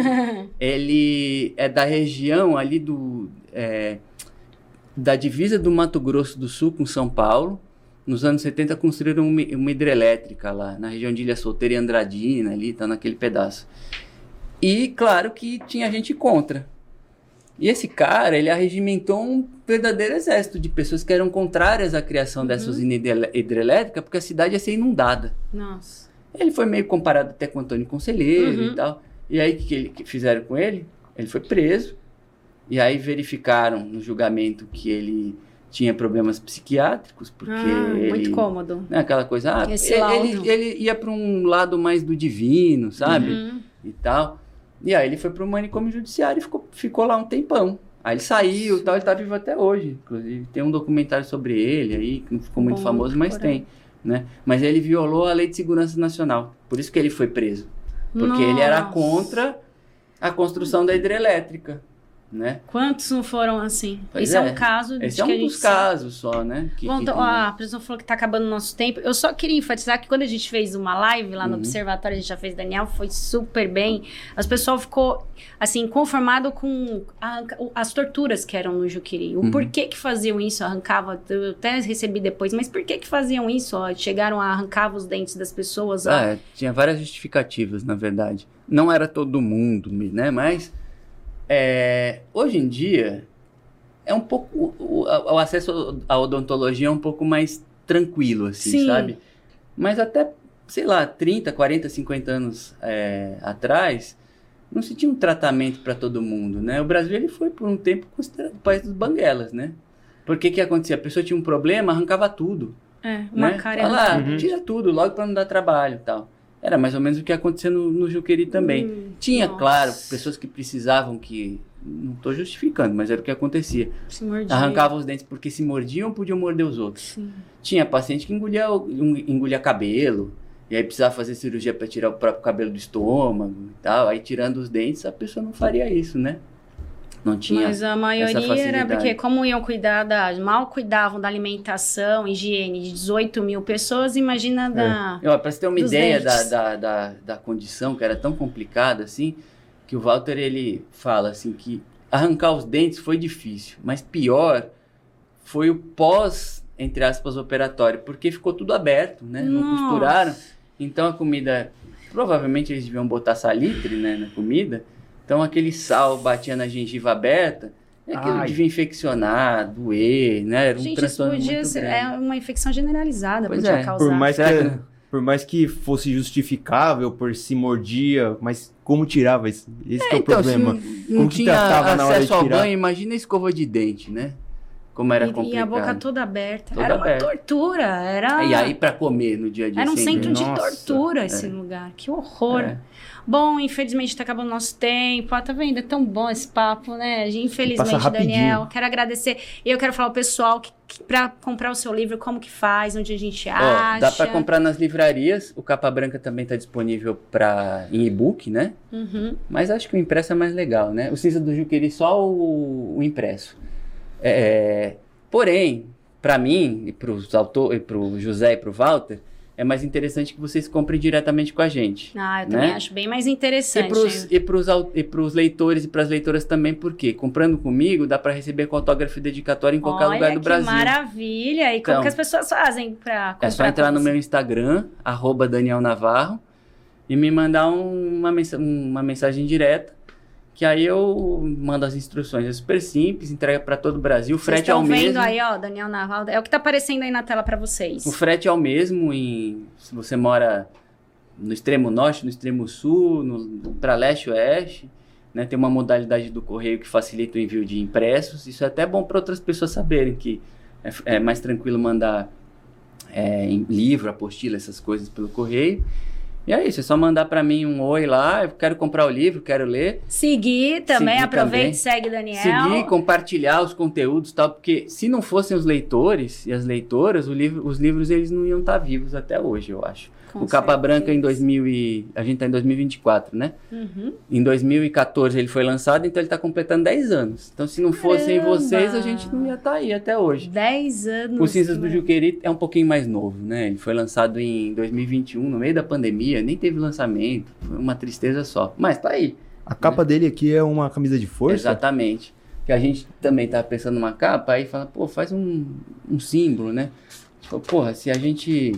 Ele é da região ali do... É, da divisa do Mato Grosso do Sul com São Paulo, nos anos setenta construíram uma, uma hidrelétrica lá, na região de Ilha Solteira e Andradina, ali, tá naquele pedaço. E, claro, que tinha gente contra. E esse cara, ele arregimentou um verdadeiro exército de pessoas que eram contrárias à criação uhum. dessa usina hidrelétrica, porque a cidade ia ser inundada. Nossa. Ele foi meio comparado até com Antônio Conselheiro uhum. e tal. E aí, o que, que, que fizeram com ele? Ele foi preso. E aí verificaram no julgamento que ele tinha problemas psiquiátricos, porque ah, ele... Muito cômodo. Né, aquela coisa, ah, Esse ele, laudo. ele, ele ia para um lado mais do divino, sabe? Uhum. E tal. E aí ele foi pro manicômio judiciário e ficou, ficou lá um tempão. Aí ele saiu e tal, ele tá vivo até hoje. Inclusive, tem um documentário sobre ele aí, que não ficou muito Bom, famoso, mas tem. Né? Mas ele violou a Lei de Segurança Nacional. Por isso que ele foi preso. Porque Nossa. ele era contra a construção da hidrelétrica. Né? Quantos não foram assim? Pois Esse é. é um caso de Esse é um que a gente dos casos só, né? Que, Bom, que, então, que... ó, a pessoa falou que tá acabando o nosso tempo. Eu só queria enfatizar que quando a gente fez uma live lá no uhum. Observatório, a gente já fez, Daniel, foi super bem. As pessoas ficou, assim, conformado com a, as torturas que eram no Juqueri. O uhum. porquê que faziam isso, arrancava, eu até recebi depois, mas por que que faziam isso? Ó? Chegaram a arrancar os dentes das pessoas. Ó. Ah, é, tinha várias justificativas, na verdade. Não era todo mundo, né? Mas... É, hoje em dia, é um pouco, o, o acesso à odontologia é um pouco mais tranquilo, assim, Sim. sabe? Mas até, sei lá, trinta, quarenta, cinquenta anos é, atrás, não se tinha um tratamento para todo mundo, né? O Brasil, ele foi por um tempo considerado o país dos banguelas, né? Porque que acontecia? A pessoa tinha um problema, arrancava tudo. É, uma né? cara... Fala, ah, uhum. tira tudo, logo para não dar trabalho e tal. Era mais ou menos o que acontecia no, no Juqueri também. Hum, Tinha, nossa. claro, pessoas que precisavam que... Não estou justificando, mas era o que acontecia. Se mordia. Arrancavam os dentes porque se mordiam, podiam morder os outros. Sim. Tinha paciente que engolia, engolia cabelo, e aí precisava fazer cirurgia para tirar o próprio cabelo do estômago e tal. Aí tirando os dentes, a pessoa não faria isso, né? Não tinha. Mas a essa maioria era facilidade. porque, como iam cuidar da. Mal cuidavam da alimentação, higiene de dezoito mil pessoas, imagina da. É. Para você ter uma dos ideia da, dentes. da, da, da condição, que era tão complicada assim, que o Walter ele fala assim que arrancar os dentes foi difícil, mas pior foi o pós, entre aspas, operatório, porque ficou tudo aberto, né? Não Nossa. costuraram. Então a comida, provavelmente eles deviam botar salitre, né, na comida. Então aquele sal batia na gengiva aberta, e aquilo Ai. devia infeccionar, doer, né? Era um Gente, isso transtorno podia muito ser. grande. É uma infecção generalizada, Pois podia é. causar. Por mais, que, Será que- por mais que fosse justificável, por se mordia, mas como tirava isso? Esse que é o Então, problema. se não Como que tinha tratava na hora de acesso ao tirar? banho, imagina a escova de dente, né? Como era E, complicado. e a boca toda aberta. Toda era uma aberta. tortura. Era, E aí pra comer no dia a dia. era um sem centro ver. de Nossa, tortura é. esse lugar. Que horror. É. Bom, infelizmente tá acabando o nosso tempo. Ah, tá vendo? É tão bom esse papo, né? Infelizmente, Passa rapidinho. Daniel. Quero agradecer. E eu quero falar ao pessoal que, que pra comprar o seu livro, como que faz, onde a gente acha. Ó, dá pra comprar nas livrarias. O Capa Branca também tá disponível pra, em e-book, né? Uhum. Mas acho que o impresso é mais legal, né? O Cinza do Juqueri, só o, o impresso. É, porém, pra mim, e pros autor, e pro José e pro Walter, é mais interessante que vocês comprem diretamente com a gente. Ah, eu também né? acho bem mais E interessante. pros, e, pros, au- e pros leitores e pras leitoras também, porque comprando comigo dá pra receber com autógrafo e dedicatório em qualquer Olha, lugar do que Brasil. maravilha! E como Então, que as pessoas fazem pra comprar? É só entrar com no você? meu Instagram, arroba Daniel Navarro, e me mandar um- uma, mensa- uma mensagem direta, que aí eu mando as instruções. É super simples, entrega pra todo o Brasil, o Vocês frete é o estão vendo mesmo. aí, ó, Daniel Naval. É o que tá aparecendo aí na tela pra vocês. O frete é o mesmo em, se você mora no extremo norte, no extremo sul, no, para leste e oeste, né? Tem uma modalidade do correio que facilita o envio de impressos. Isso é até bom para outras pessoas saberem que é, é mais tranquilo mandar é, em livro, apostila, essas coisas pelo correio. E é isso, é só mandar para mim um oi lá, eu quero comprar o livro, quero ler. Seguir também, Seguir aproveita também. e segue Daniel. Seguir, compartilhar os conteúdos e tal, porque se não fossem os leitores e as leitoras, o livro, os livros eles não iam estar vivos até hoje, eu acho. Com o Capa certeza. Branca em dois mil e... A gente tá em dois mil e vinte e quatro, né? Uhum. Em dois mil e quatorze ele foi lançado, então ele tá completando dez anos. Então se não fossem Caramba! vocês, a gente não ia estar aí até hoje. Dez anos. O Cinzas que do vai- Juqueri é um pouquinho mais novo, né? Ele foi lançado em dois mil e vinte e um, no meio da pandemia, nem teve lançamento, foi uma tristeza só. Mas tá aí. A capa dele aqui é uma camisa de força? Exatamente. Que a gente também tava pensando numa capa, aí fala, pô, faz um, um símbolo, né? Falou, porra, se a gente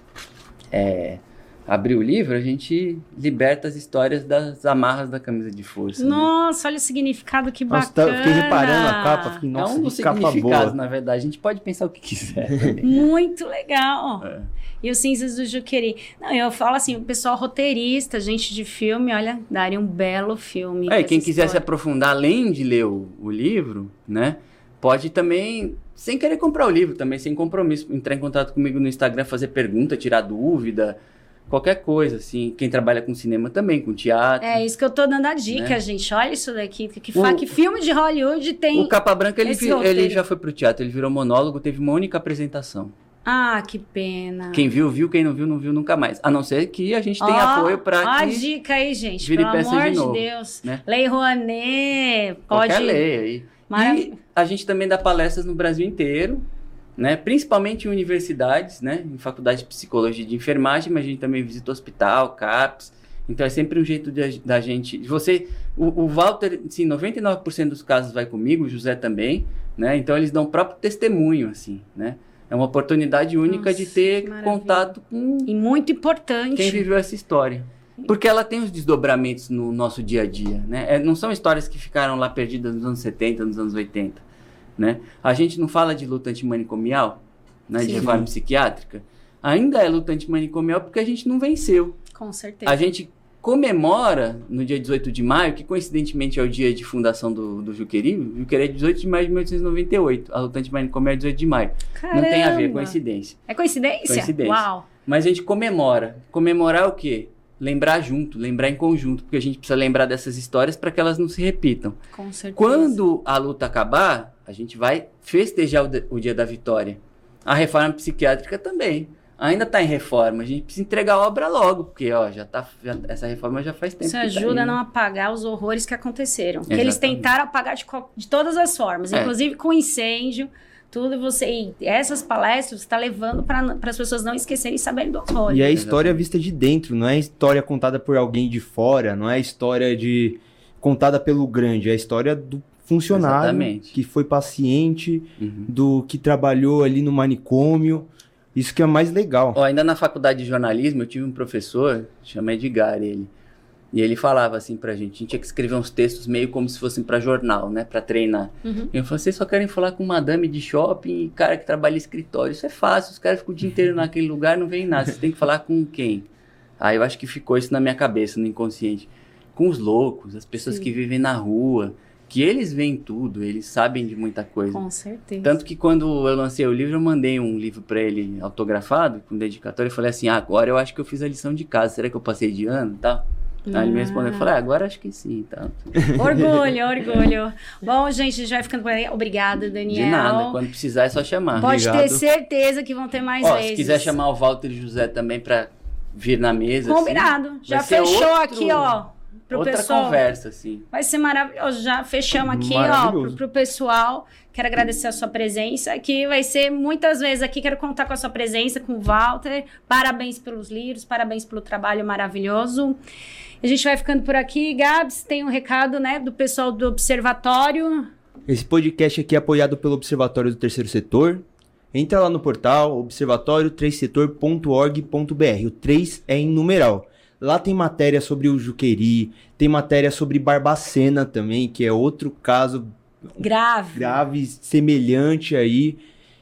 é, abrir o livro, a gente liberta as histórias das amarras da camisa de força. Nossa, né? olha o significado, que Nossa, bacana. tá, fiquei reparando a capa, fiquei, nossa, é um dos que capa significados, boa. na verdade. A gente pode pensar o que quiser. Muito legal. É. E os Cinzas do Juqueri. Não, eu falo assim, o pessoal roteirista, gente de filme, olha, daria um belo filme. É, com quem essa quiser se história. aprofundar, além de ler o, o livro, né? Pode também, sem querer comprar o livro, também sem compromisso, entrar em contato comigo no Instagram, fazer pergunta, tirar dúvida, qualquer coisa, assim. Quem trabalha com cinema também, com teatro. É isso que eu tô dando a dica, Né? gente. Olha isso daqui. Que, O- fa... que filme de Hollywood tem... O Capa Branca, ele, esse vi- roteiro. ele já foi pro teatro, ele virou monólogo, teve uma única apresentação. Ah, que pena. Quem viu, viu, quem não viu, não viu nunca mais. A não ser que a gente tenha Ó, apoio pra ó a que dica aí, gente. vire Pelo peça amor de de, novo, Deus. né? Lei Rouanet, pode... qualquer lei aí. Marav- E a gente também dá palestras no Brasil inteiro, né? Principalmente em universidades, né? Em faculdade de psicologia e de enfermagem, mas a gente também visita hospital, CAPS. Então é sempre um jeito de, da gente... De você, o, o Walter, sim, noventa e nove por cento dos casos vai comigo, o José também, né? Então eles dão o próprio testemunho, assim, né? É uma oportunidade única Nossa, de ter maravilha. contato com E muito importante. quem viveu essa história. Porque ela tem os desdobramentos no nosso dia a dia, né? É, não são histórias que ficaram lá perdidas nos anos setenta, nos anos oitenta, né? A gente não fala de luta antimanicomial, né? De Sim. reforma psiquiátrica. Ainda é luta antimanicomial porque a gente não venceu. Com certeza. A gente comemora no dia dezoito de maio, que coincidentemente é o dia de fundação do, do Juqueri. O Juqueri é dezoito de maio de mil oitocentos e noventa e oito. A luta antimanicomial é dezoito de maio. Caramba. Não tem a ver, coincidência. É coincidência? Coincidência. Uau. Mas a gente comemora. Comemorar o quê? Lembrar junto, lembrar em conjunto, porque a gente precisa lembrar dessas histórias para que elas não se repitam. Com certeza. Quando a luta acabar, a gente vai festejar o, de- o dia da vitória. A reforma psiquiátrica também. Ainda está em reforma, a gente precisa entregar a obra logo, porque ó, já tá, já- essa reforma já faz tempo. Isso que tá ajuda a aí, não né? apagar os horrores que aconteceram. Que Exatamente. eles tentaram apagar de, qual- de todas as formas, É. inclusive com incêndio, tudo. Você, e essas palestras você está levando para as pessoas não esquecerem e saberem do horror. E é a história vista de dentro, não é história contada por alguém de fora, não é história de contada pelo grande, é a história do funcionário Exatamente. que foi paciente, Uhum. do que trabalhou ali no manicômio. Isso que é mais legal. Ó, ainda na faculdade de jornalismo, eu tive um professor, chama Edgar, ele. E ele falava assim pra gente, a gente tinha que escrever uns textos meio como se fossem pra jornal, né? Pra treinar. Uhum. Eu falei, vocês só querem falar com madame de shopping e cara que trabalha em escritório. Isso é fácil, os caras ficam o dia inteiro naquele lugar, não vem nada. Vocês têm que falar com quem? Aí eu acho que ficou isso na minha cabeça, no inconsciente. Com os loucos, as pessoas Sim. que vivem na rua, que eles veem tudo, eles sabem de muita coisa. Com certeza. Tanto que quando eu lancei o livro, eu mandei um livro pra ele autografado, com dedicatório, e falei assim, ah, agora eu acho que eu fiz a lição de casa, será que eu passei de ano e tal? Aí ele me respondeu, eu falei, ah, agora acho que sim, tá. Orgulho, orgulho. Bom, gente, a gente vai ficando por aí. Obrigada, Daniel. De nada, quando precisar é só chamar. Pode Obrigado. ter certeza que vão ter mais Ó, vezes. se quiser chamar o Walter e o José também pra vir na mesa, Combinado. assim, Já vai ser fechou outro- aqui, ó. Pro outra pessoal. conversa, assim. Vai ser maravilhoso. Já fechamos aqui, ó, Maravilhoso. pro, pro pessoal. Quero agradecer a sua presença aqui. Vai ser muitas vezes aqui. Quero contar com a sua presença, com o Walter. Parabéns pelos livros, parabéns pelo trabalho maravilhoso. A gente vai ficando por aqui. Gabs, tem um recado, né, do pessoal do Observatório. Esse podcast aqui é apoiado pelo Observatório do Terceiro Setor. Entra lá no portal observatório três setor ponto org ponto br. O três é em numeral. Lá tem matéria sobre o Juqueri, tem matéria sobre Barbacena também, que é outro caso Grave. grave, semelhante aí.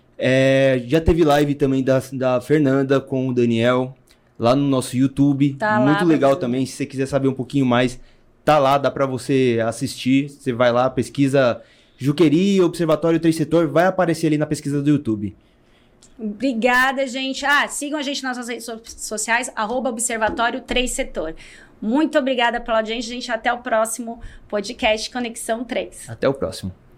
É, já teve live também da, da Fernanda com o Daniel, lá no nosso YouTube. Tá lá Muito pra legal você. também, se você quiser saber um pouquinho mais, tá lá, dá pra você assistir. Você vai lá, pesquisa Juqueri, Observatório Três Setor, vai aparecer ali na pesquisa do YouTube. Obrigada, gente. Ah, sigam a gente nas nossas redes so- sociais, arroba Observatório três Setor. Muito obrigada pela audiência, gente. Até o próximo podcast Conexão três. Até o próximo.